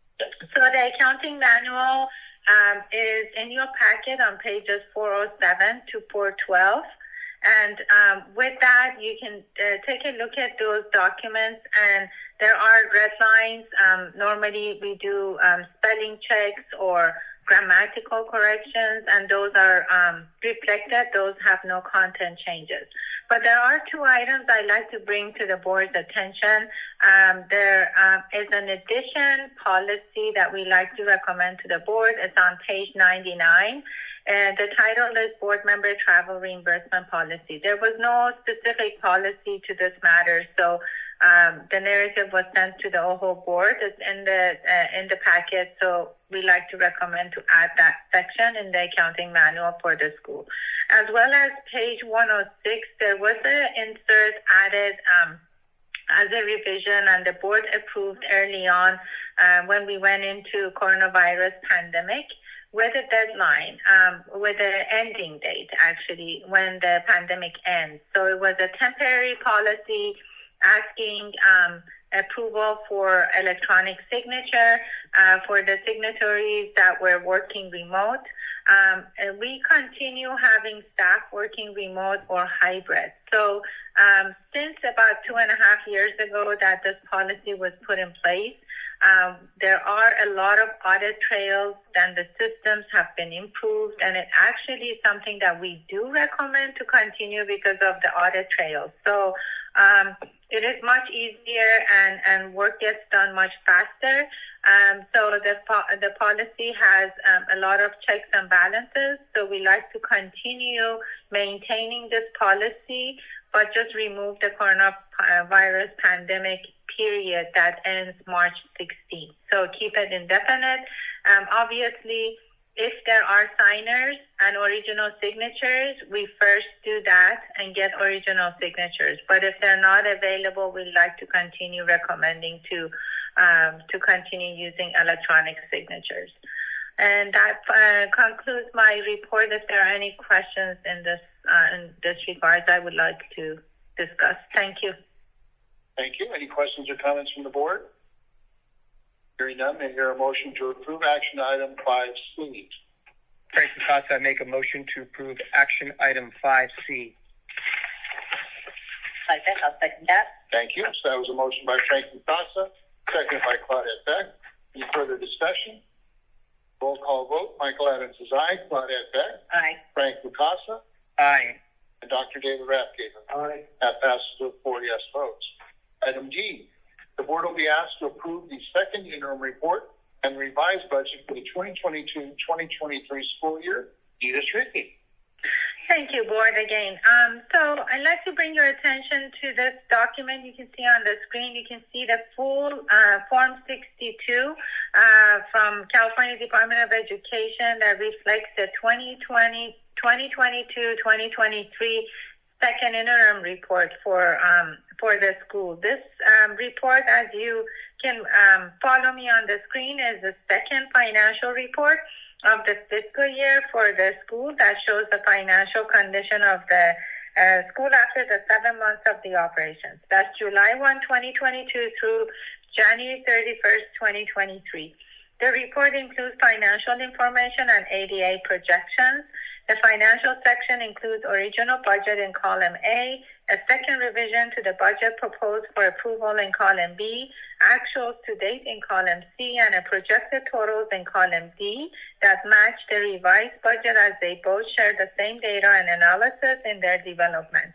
So the accounting manual um, is in your packet on pages four oh seven to four twelve. And um, with that, you can uh, take a look at those documents, and there are red lines. Um, normally, we do um, spelling checks or grammatical corrections, and those are um, reflected. Those have no content changes. But there are two items I'd like to bring to the board's attention. Um, there um, is an addition policy that we like to recommend to the board. It's on page ninety-nine. And the title is Board Member Travel Reimbursement Policy. There was no specific policy to this matter, so um, the narrative was sent to the O H O board. It's in the uh, in the packet, so we like to recommend to add that section in the accounting manual for the school. As well as page one oh six, there was an insert added um, as a revision, and the board approved early on uh, when we went into coronavirus pandemic, with a deadline, um, with an ending date, actually, when the pandemic ends. So it was a temporary policy asking um, approval for electronic signature uh, for the signatories that were working remote. Um, and we continue having staff working remote or hybrid. So um, since about two and a half years ago that this policy was put in place, Um, there are a lot of audit trails, and the systems have been improved, and it actually is something that we do recommend to continue because of the audit trails. So um, it is much easier, and, and work gets done much faster. Um, so the the policy has um, a lot of checks and balances, so we like to continue maintaining this policy, but just remove the coronavirus pandemic period that ends March sixteenth. So keep it indefinite. Um, obviously, if there are signers and original signatures, we first do that and get original signatures. But if they're not available, we'd like to continue recommending to um, to continue using electronic signatures. And that uh, concludes my report. If there are any questions in this uh, in this regard, I would like to discuss. Thank you. Thank you. Any questions or comments from the board? Hearing none, may I hear a motion to approve action item five C? Frank Lucasa, make a motion to approve action item five C. Like that, I'll second that. Thank you. So that was a motion by Frank Lucasa, seconded by Claudette Beck. Any further discussion? Roll call vote. Michael Adams is aye. Claudette Beck. Aye. Frank Lucasa. Aye. And Doctor David Rathgaber. Aye. That passes with four yes votes. Item D, the board will be asked to approve the second interim report and revised budget for the twenty twenty-two twenty twenty-three school year. Edith Rickey. Thank you, board, again. Um, so I'd like to bring your attention to this document you can see on the screen. You can see the full uh, Form sixty-two uh, from California Department of Education that reflects the twenty twenty, twenty twenty-two, twenty twenty-three second interim report for um, for the school. This um, report, as you can um, follow me on the screen, is the second financial report of the fiscal year for the school that shows the financial condition of the uh, school after the seven months of the operations. That's July first, twenty twenty-two through January thirty-first, twenty twenty-three. The report includes financial information and A D A projections. The financial section includes original budget in column A, a second revision to the budget proposed for approval in column B, actuals to date in column C, and a projected totals in column D that match the revised budget as they both share the same data and analysis in their development.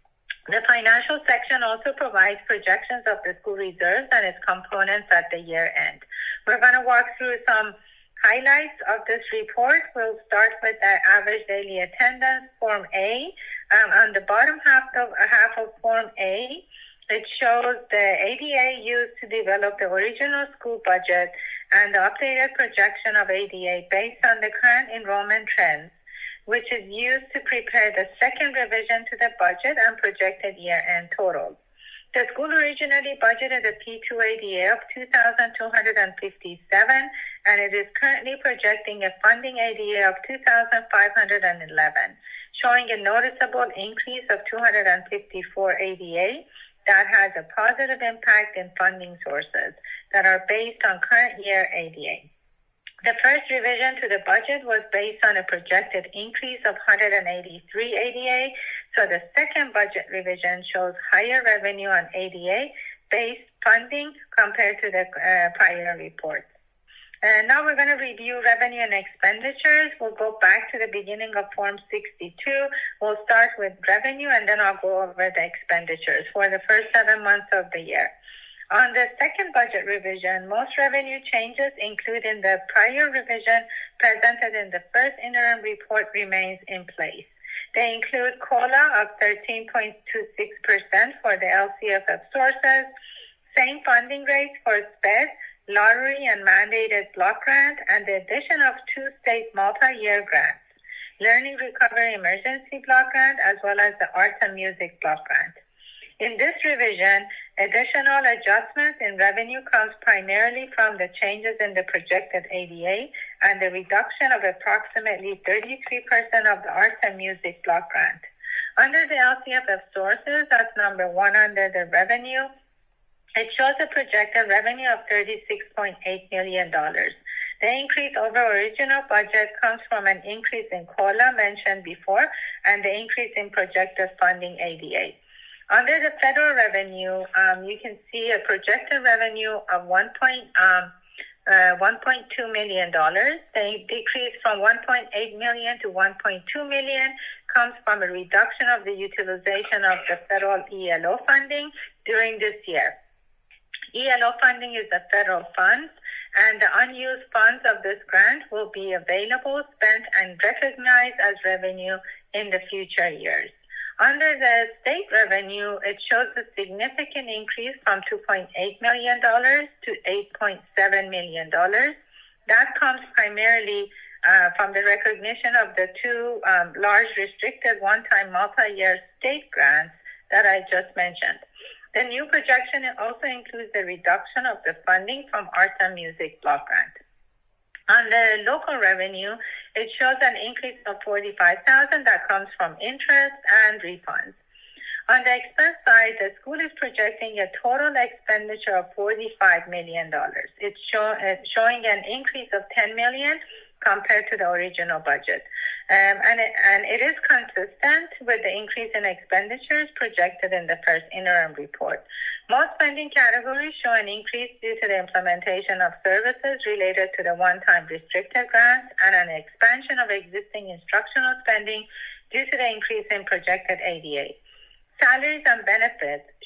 The financial section also provides projections of the school reserves and its components at the year end. We're going to walk through some highlights of this report. We'll start with the average daily attendance, Form A. Um, on the bottom half of, half of Form A, it shows the A D A used to develop the original school budget and the updated projection of A D A based on the current enrollment trends, which is used to prepare the second revision to the budget and projected year-end totals. The school originally budgeted a P two A D A of two thousand two hundred fifty-seven, and it is currently projecting a funding A D A of two thousand five hundred eleven, showing a noticeable increase of two hundred fifty-four A D A that has a positive impact in funding sources that are based on current year A D A. The first revision to the budget was based on a projected increase of one hundred eighty-three A D A, so the second budget revision shows higher revenue on A D A-based funding compared to the uh, prior reports. And now we're going to review revenue and expenditures. We'll go back to the beginning of Form sixty-two. We'll start with revenue, and then I'll go over the expenditures for the first seven months of the year. On the second budget revision, most revenue changes included in the prior revision presented in the first interim report remains in place. They include COLA of thirteen point two six percent for the L C F F sources, same funding rates for SPED, lottery and mandated block grant, and the addition of two state multi-year grants, Learning Recovery Emergency Block Grant, as well as the Arts and Music Block Grant. In this revision, additional adjustments in revenue comes primarily from the changes in the projected A D A and the reduction of approximately thirty-three percent of the Arts and Music Block Grant. Under the L C F F sources, that's number one under the revenue, it shows a projected revenue of thirty-six point eight million dollars. The increase over original budget comes from an increase in COLA mentioned before and the increase in projected funding A D A. Under the federal revenue, um, you can see a projected revenue of one point two million dollars. The decrease from one point eight million dollars to one point two million dollars comes from a reduction of the utilization of the federal E L O funding during this year. E L O funding is the federal funds, and the unused funds of this grant will be available, spent, and recognized as revenue in the future years. Under the state revenue, it shows a significant increase from two point eight million dollars to eight point seven million dollars. That comes primarily uh, from the recognition of the two um, large restricted one-time multi-year state grants that I just mentioned. The new projection also includes the reduction of the funding from Arts and Music Block Grant. On the local revenue, it shows an increase of forty-five thousand dollars that comes from interest and refunds. On the expense side, the school is projecting a total expenditure of forty-five million dollars. It's, show, it's showing an increase of ten million dollars compared to the original budget. Um, and, it, and it is consistent with the increase in expenditures projected in the first interim report. Most spending categories show an increase due to the implementation of services related to the one-time restricted grants and an expansion of existing instructional spending due to the increase in projected A D A. Salaries and benefits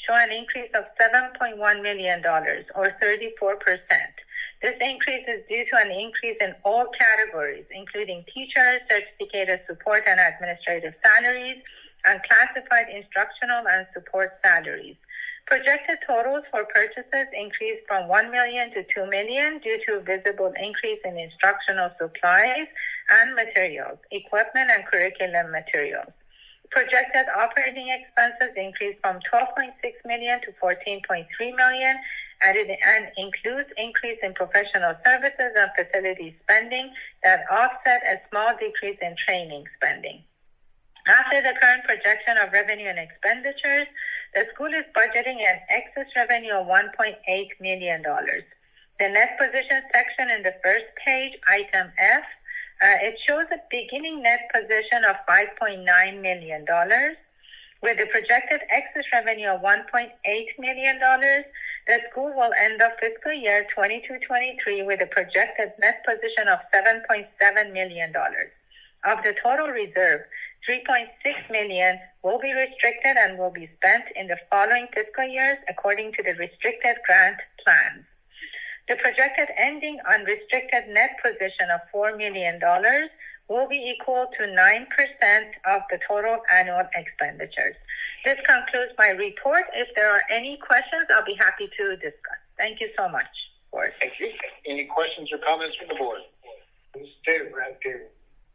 show an increase of seven point one million dollars, or thirty-four percent. This increase is due to an increase in all categories, including teachers, certificated support and administrative salaries, and classified instructional and support salaries. Projected totals for purchases increased from one million dollars to two million dollars due to a visible increase in instructional supplies and materials, equipment, and curriculum materials. Projected operating expenses increased from twelve point six million dollars to fourteen point three million dollars and it and includes increase in professional services and facility spending that offset a small decrease in training spending. After the current projection of revenue and expenditures, the school is budgeting an excess revenue of one point eight million dollars. The net position section in the first page, item F, uh, it shows a beginning net position of five point nine million dollars. With a projected excess revenue of one point eight million dollars, the school will end the fiscal year twenty-two twenty-three with a projected net position of seven point seven million dollars. Of the total reserve, three point six million dollars will be restricted and will be spent in the following fiscal years according to the restricted grant plans. The projected ending unrestricted net position of four million dollars will be equal to nine percent of the total annual expenditures. This concludes my report. If there are any questions, I'll be happy to discuss. Thank you so much. Board. Thank you. Any questions or comments from the board? This is David Radke.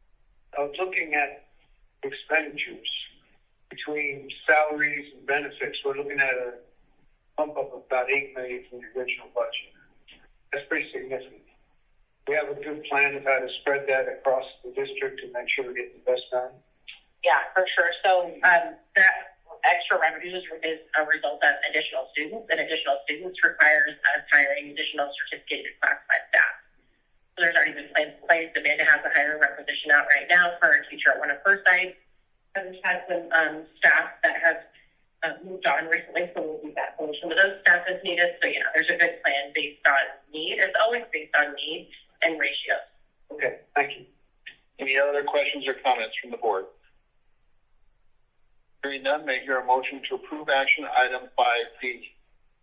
I was looking at expenditures between salaries and benefits. We're looking at a bump of about eight million dollars from the original budget. That's pretty significant. We have a good plan of how to spread that across the district to make sure we get the best done. Yeah, for sure. So um, that extra revenue is, is a result of additional students, and additional students requires us hiring additional certificated classified staff. So there's already been plans in place. Amanda has a hiring requisition out right now for a teacher at one of her sites. And we've had some um, staff that have uh, moved on recently, so we'll do that for some of those staff as needed. So, you know, there's a good plan based on need. It's always based on need and ratios. Okay, thank you. Any other questions or comments from the board? Hearing none, may I hear a motion to approve action item five D.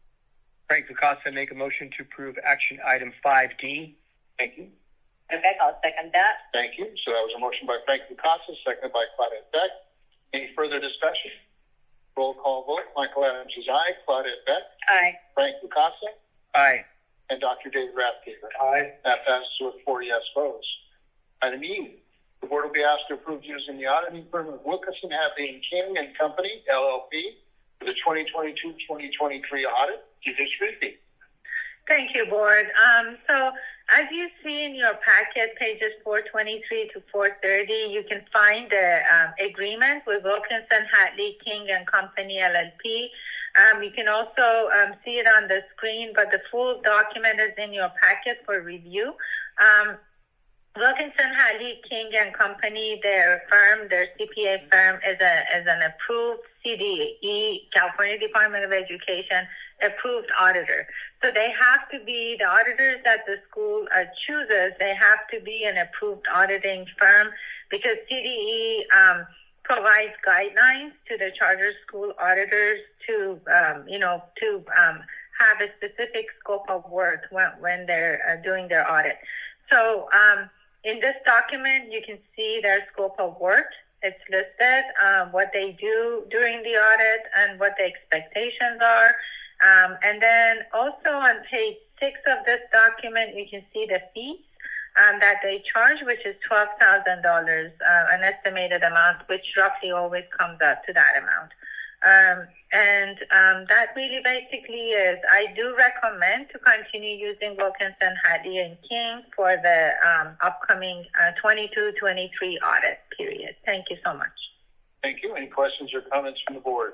Frank Picasso, make a motion to approve action item five D. Thank you. Okay, I'll second that. Thank you. So that was a motion by Frank Picasso, seconded by Claudette Beck. Any further discussion? Roll call vote. Michael Adams is aye. Claudette Beck. Aye. Frank Picasso. Aye. And Doctor David Rathgaber. Aye. That passes with four yes votes. Item E, the board will be asked to approve using the auditing firm of Wilkinson, Hadley and King and Company, L L P, for the twenty twenty-two twenty twenty-three audit. Judith Ridley. Thank you, Board. Um, so as you see in your packet, pages four twenty-three to four thirty, you can find the um, agreement with Wilkinson, Hadley, King and Company, L L P. Um, you can also um, see it on the screen, but the full document is in your packet for review. Um, Wilkinson, Hadley, King and Company, their firm, their C P A firm, is a is an approved C D E, California Department of Education, approved auditor. So they have to be, the auditors that the school uh, chooses, they have to be an approved auditing firm because C D E um, provides guidelines to the charter school auditors to, um, you know, to um, have a specific scope of work when, when they're uh, doing their audit. So um, in this document, you can see their scope of work. It's listed, um, what they do during the audit and what the expectations are. Um, and then also on page six of this document, you can see the fees um, that they charge, which is twelve thousand dollars, uh, an estimated amount, which roughly always comes out to that amount. Um, and um, that really basically is, I do recommend to continue using Wilkinson, Hadley and King for the um, upcoming uh, twenty-two twenty-three audit period. Thank you so much. Thank you. Any questions or comments from the board?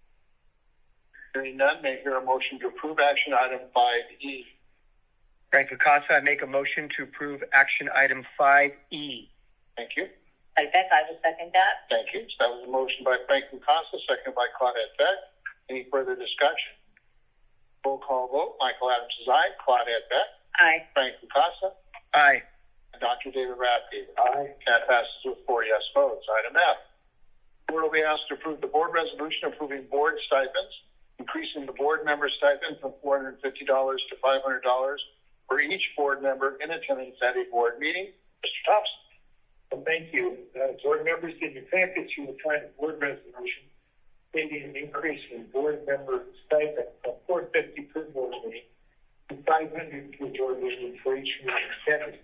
Hearing none, may I hear a motion to approve action item five E. Frank Picasso, I make a motion to approve action item five E. Thank you. I Beck, I will second that. Thank you. So that was a motion by Frank Picasso, seconded by Claudette Beck. Any further discussion? Roll call vote. Michael Adams is aye. Claudette Beck. Aye. Frank Picasso. Aye. And Doctor David Rathgaber. Aye. That passes with four yes votes. Item F. The board will be asked to approve the board resolution approving board stipends, increase member stipend from four hundred fifty dollars to five hundred dollars for each board member in attendance at a board meeting. Mister Thompson. Well, thank you. Uh, board members, in your packets, you will find a board resolution stating an increase in board member stipend from four hundred fifty dollars per board meeting to five hundred dollars per board meeting for each meeting attended.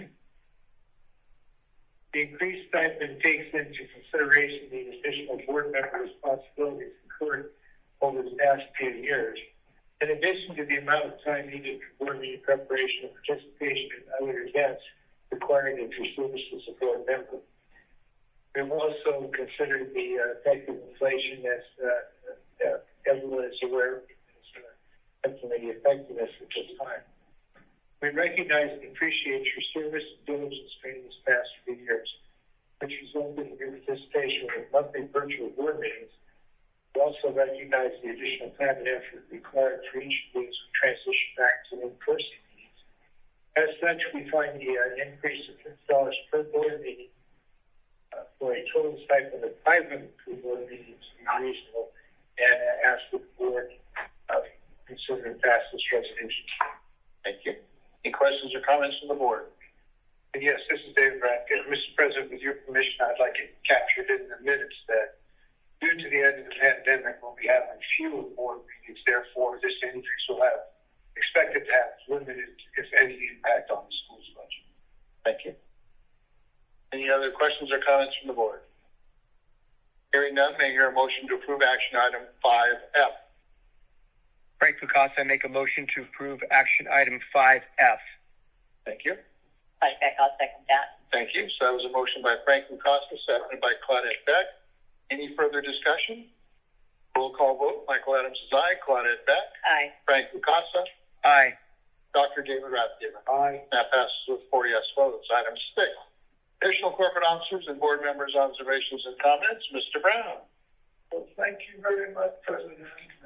The increased stipend takes into consideration the additional board member responsibilities incurred over the past few years, in addition to the amount of time needed for board meeting preparation and participation in other events requiring the services of board member. We've also considered the uh, effect of inflation, as uh, uh, everyone is aware of, uh, the effectiveness at this time. We recognize and appreciate your service and diligence during these past few years, which resulted in your participation in monthly virtual board meetings. We also recognize the additional time and effort required for each of these to transition back to in-person meetings. As such, we find the uh, increase of fifty dollars per board meeting uh, for a total stipend of five hundred dollars per board meeting to be reasonable, and uh, ask that the board uh, consider and pass this resolution. Thank you. Any questions or comments from the board? And yes, this is David Radke. Mister President, with your permission, I'd like it captured in the minutes that due to the end of the pandemic, we'll be having fewer board meetings. Therefore, this increase will have expected to have limited, if any, impact on the school's budget. Thank you. Any other questions or comments from the board? Hearing none, may I hear a motion to approve action item five F? Frank Lucasa, I make a motion to approve action item five F. Thank you. Claudette Beck, I'll second that. Thank you. So that was a motion by Frank Lucasa, seconded by Claudette Beck. Any further discussion? Roll call vote. Michael Adams is aye. Claudette Beck. Aye. Frank Lucasa. Aye. Doctor David Rathgeber. Aye. That passes with four yes votes. Item six. Additional corporate officers and board members' observations and comments. Mister Brown. Well, thank you very much, President.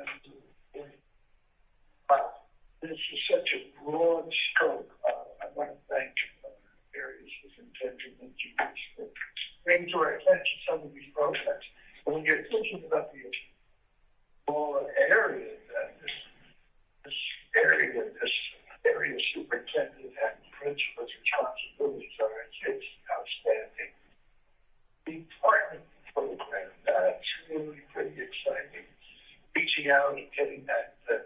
Wow. This is such a broad scope. Uh, I want to thank uh, various superintendent engineers for bringing to our attention some of these projects. And when you're thinking about the broad area that this, this area, this area superintendent and principal's responsibilities are, it's outstanding. The department program, that's really pretty exciting. Reaching out and getting that uh,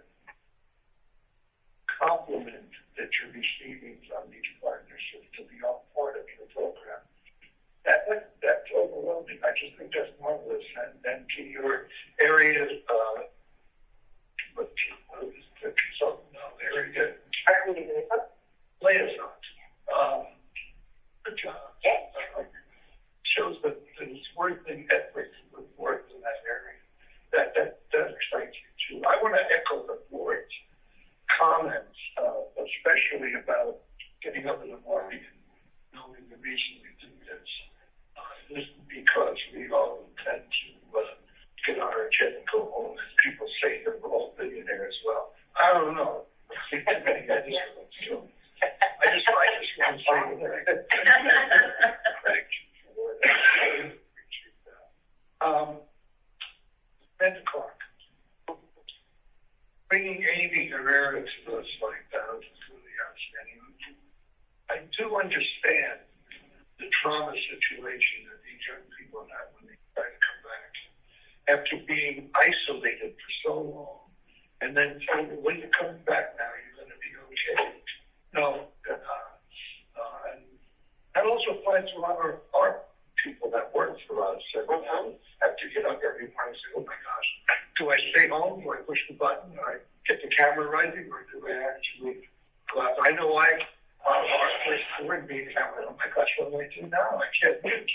compliment that you're receiving from these partnerships to be all part of your program. That, that that's overwhelming. I just think that's marvelous. And then to your areas, uh, what is the consultant area, liaisons. Um, good job. Yes. Uh, shows that there's working ethics with work in that area. That that that excites you too. I want to echo the board's comments, uh, especially about getting up in the morning and knowing the reason we do this. Uh, this is because we all intend to uh, get on our jet and go home, and people say that we're all billionaires. Well, I don't know. I just, I just want to say that. Thank you for that. Um, ten o'clock. Bringing Amy Herrera to us like that was really outstanding. I do understand the trauma situation that these young people have when they try to come back after being isolated for so long, and then told, when you're coming back now, you're going to be okay. No, they're not. Uh, and that also applies to a lot of our people that work for us. That have to get up every morning and say, oh my gosh, do I stay home? Do I push the button? Do I get the camera running? Or do I actually go out? I know I, our, our place would be camera. Oh my gosh, what do I do now? I can't mute.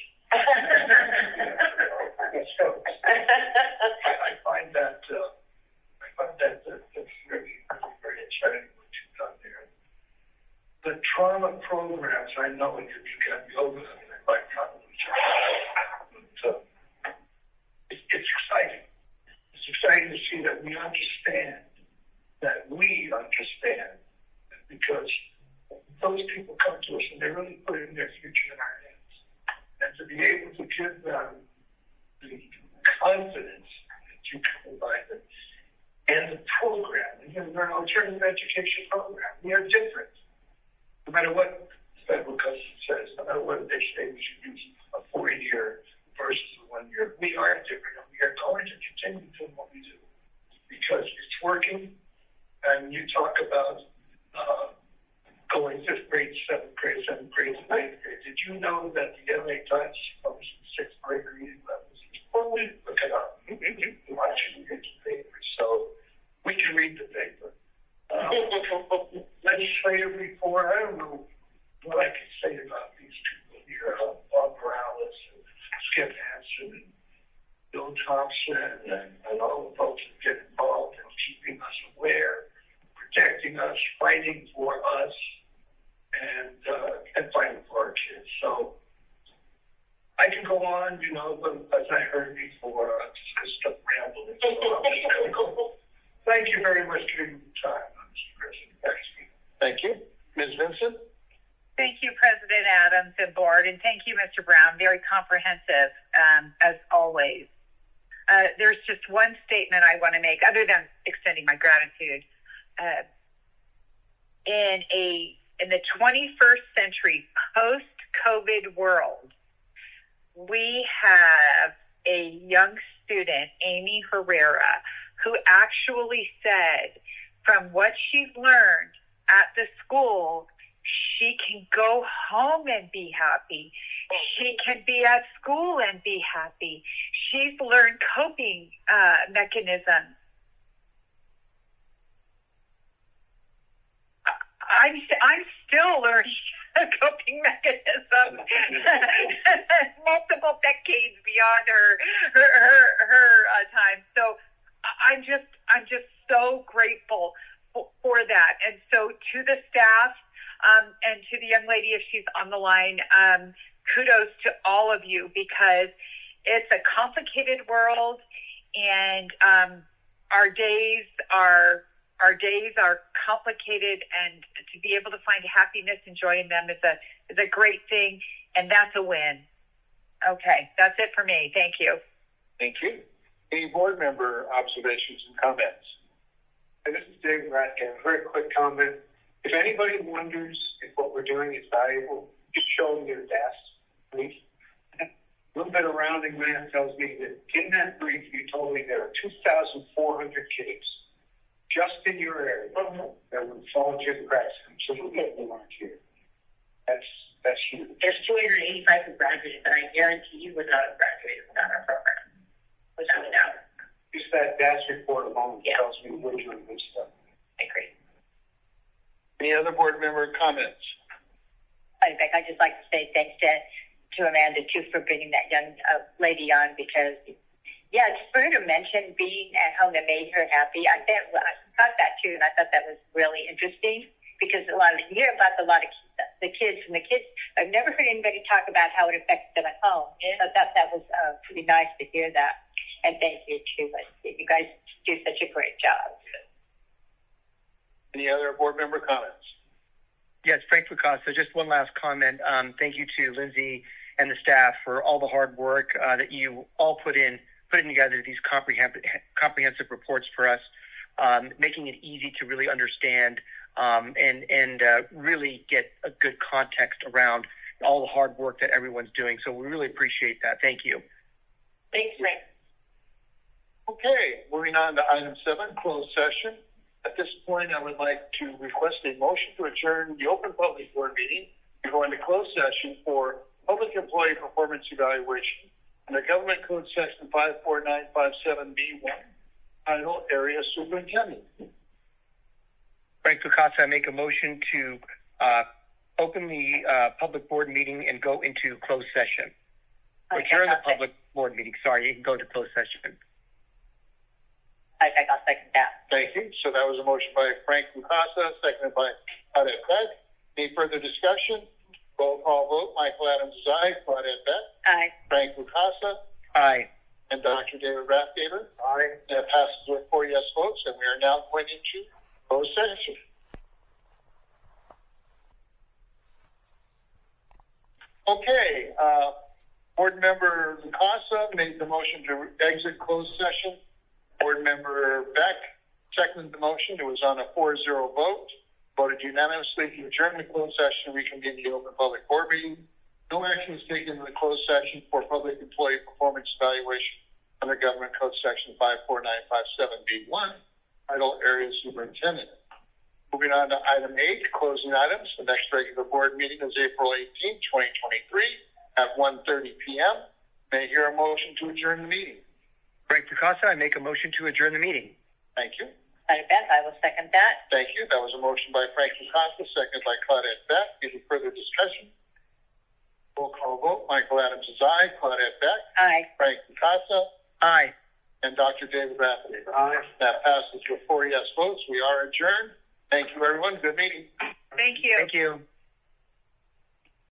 So, I, I find that, uh, I find that, that that's really, really very exciting what you've done there. The trauma programs, I know you can yoga, I mean, I quite probably but, uh, it, it's exciting. It's exciting to see that we understand, that we understand, because those people come to us and they're really putting their future in our hands. And to be able to give them the confidence that you can provide them and the program in an alternative education program. We are different. No matter what the federal government says, no matter what they say we should use a four-year versus a one-year, we are different, and we are going to continue doing what we do because it's working. And you talk about uh, going fifth grade, seventh grade, seventh grade, and ninth grade. Did you know that the L A Times published sixth grade reading levels? Only look it up. Watch it in the paper, so we can read the paper. Um, legislative report. I don't know what I can say about these people here. Uh, Bob Morales and Skip Hansen and Bill Thompson and, and all the folks that get involved in keeping us aware, protecting us, fighting for us, and uh, and fighting for our kids. So I can go on, you know, but as I heard before, I'm just going to stop rambling. So I'm just going to go. Thank you very much for your time, Mister President. Thank you. Miz Vincent? Thank you, President Adams and Board, and thank you, Mister Brown. Very comprehensive, um, as always. Uh, there's just one statement I want to make, other than extending my gratitude. Uh, in a in the twenty-first century post-COVID world, we have a young student, Amy Herrera, who actually said from what she's learned at the school, she can go home and be happy. She can be at school and be happy. She's learned coping uh, mechanisms. I'm I'm still learning a coping mechanism multiple decades beyond her her her, her uh, time. So I'm just I'm just so grateful for, for that. And so to the staff um, and to the young lady, if she's on the line, um, kudos to all of you, because it's a complicated world, and um, our days are. Our days are complicated, and to be able to find happiness and joy in them is a is a great thing, and that's a win. Okay, that's it for me. Thank you. Thank you. Any board member observations and comments? And this is David Ratkin. A very quick comment. If anybody wonders if what we're doing is valuable, just show them their desks, please. A little bit of rounding math tells me that in that brief you told me there are two thousand four hundred kids just in your area that would fall into the cracks so you get the aren't here. That's that's huge. There's two hundred eighty-five who graduated, but I guarantee you would not have graduated without our program, without a doubt. Just that D A S report alone yeah. tells me we're doing good stuff. I agree. Any other board member comments? In fact, I'd just like to say thanks to, to Amanda, too, for bringing that young uh, lady on, because yeah, just for her to mention being at home that made her happy. I thought, well, I thought that too, and I thought that was really interesting, because a lot of you hear about a lot of the kids and the kids. I've never heard anybody talk about how it affects them at home. Yeah. So I thought that was uh, pretty nice to hear that, and thank you too. You guys do such a great job. Any other board member comments? Yes, Frank Picasso. Just one last comment. Um, thank you to Lindsay and the staff for all the hard work uh, that you all put in. putting together these comprehensive, comprehensive reports for us, um, making it easy to really understand um, and and uh, really get a good context around all the hard work that everyone's doing. So we really appreciate that. Thank you. Thanks, Rick. Okay, moving on to item seven, closed session. At this point, I would like to request a motion to adjourn the open public board meeting and go into closed session for public employee performance evaluation under Government Code Section five four nine five seven B one, title Area Superintendent. Frank Picasso, I make a motion to uh, open the uh, public board meeting and go into closed session. Okay, Adjourn the I'll public board meeting. Sorry, you can go to closed session. I think I'll second that. Thank you. So that was a motion by Frank Picasso, seconded by Claudette Beck. Any further discussion? Roll call vote. Michael Adams is aye. Claudette Beck. Aye. Frank Picasso. Aye. And Doctor David Rathgaber. Aye. That passes with four yes votes, and we are now going into closed session. Okay. Uh, Board Member Picasso made the motion to exit closed session. Board Member Beck seconded the motion. It was on a four zero vote. Voted unanimously to adjourn the closed session and reconvene the open public board meeting. No action was taken in the closed session for public employee performance evaluation under Government Code Section five four nine five seven B one, Title Area Superintendent. Moving on to item eight, closing items. The next regular board meeting is April eighteenth, twenty twenty-three at one thirty p.m. May I hear a motion to adjourn the meeting? Frank Picasa, I make a motion to adjourn the meeting. Thank you. Claudette Beck, I will second that. Thank you. That was a motion by Frank Picasa, seconded by Claudette Beck. Any further discussion? Roll call vote. Michael Adams is aye. Claudette Beck. Aye. Frank Picasa. Aye. And Doctor David Rafferty. Aye. That passes with four yes votes. We are adjourned. Thank you, everyone. Good meeting. Thank you. Thank you.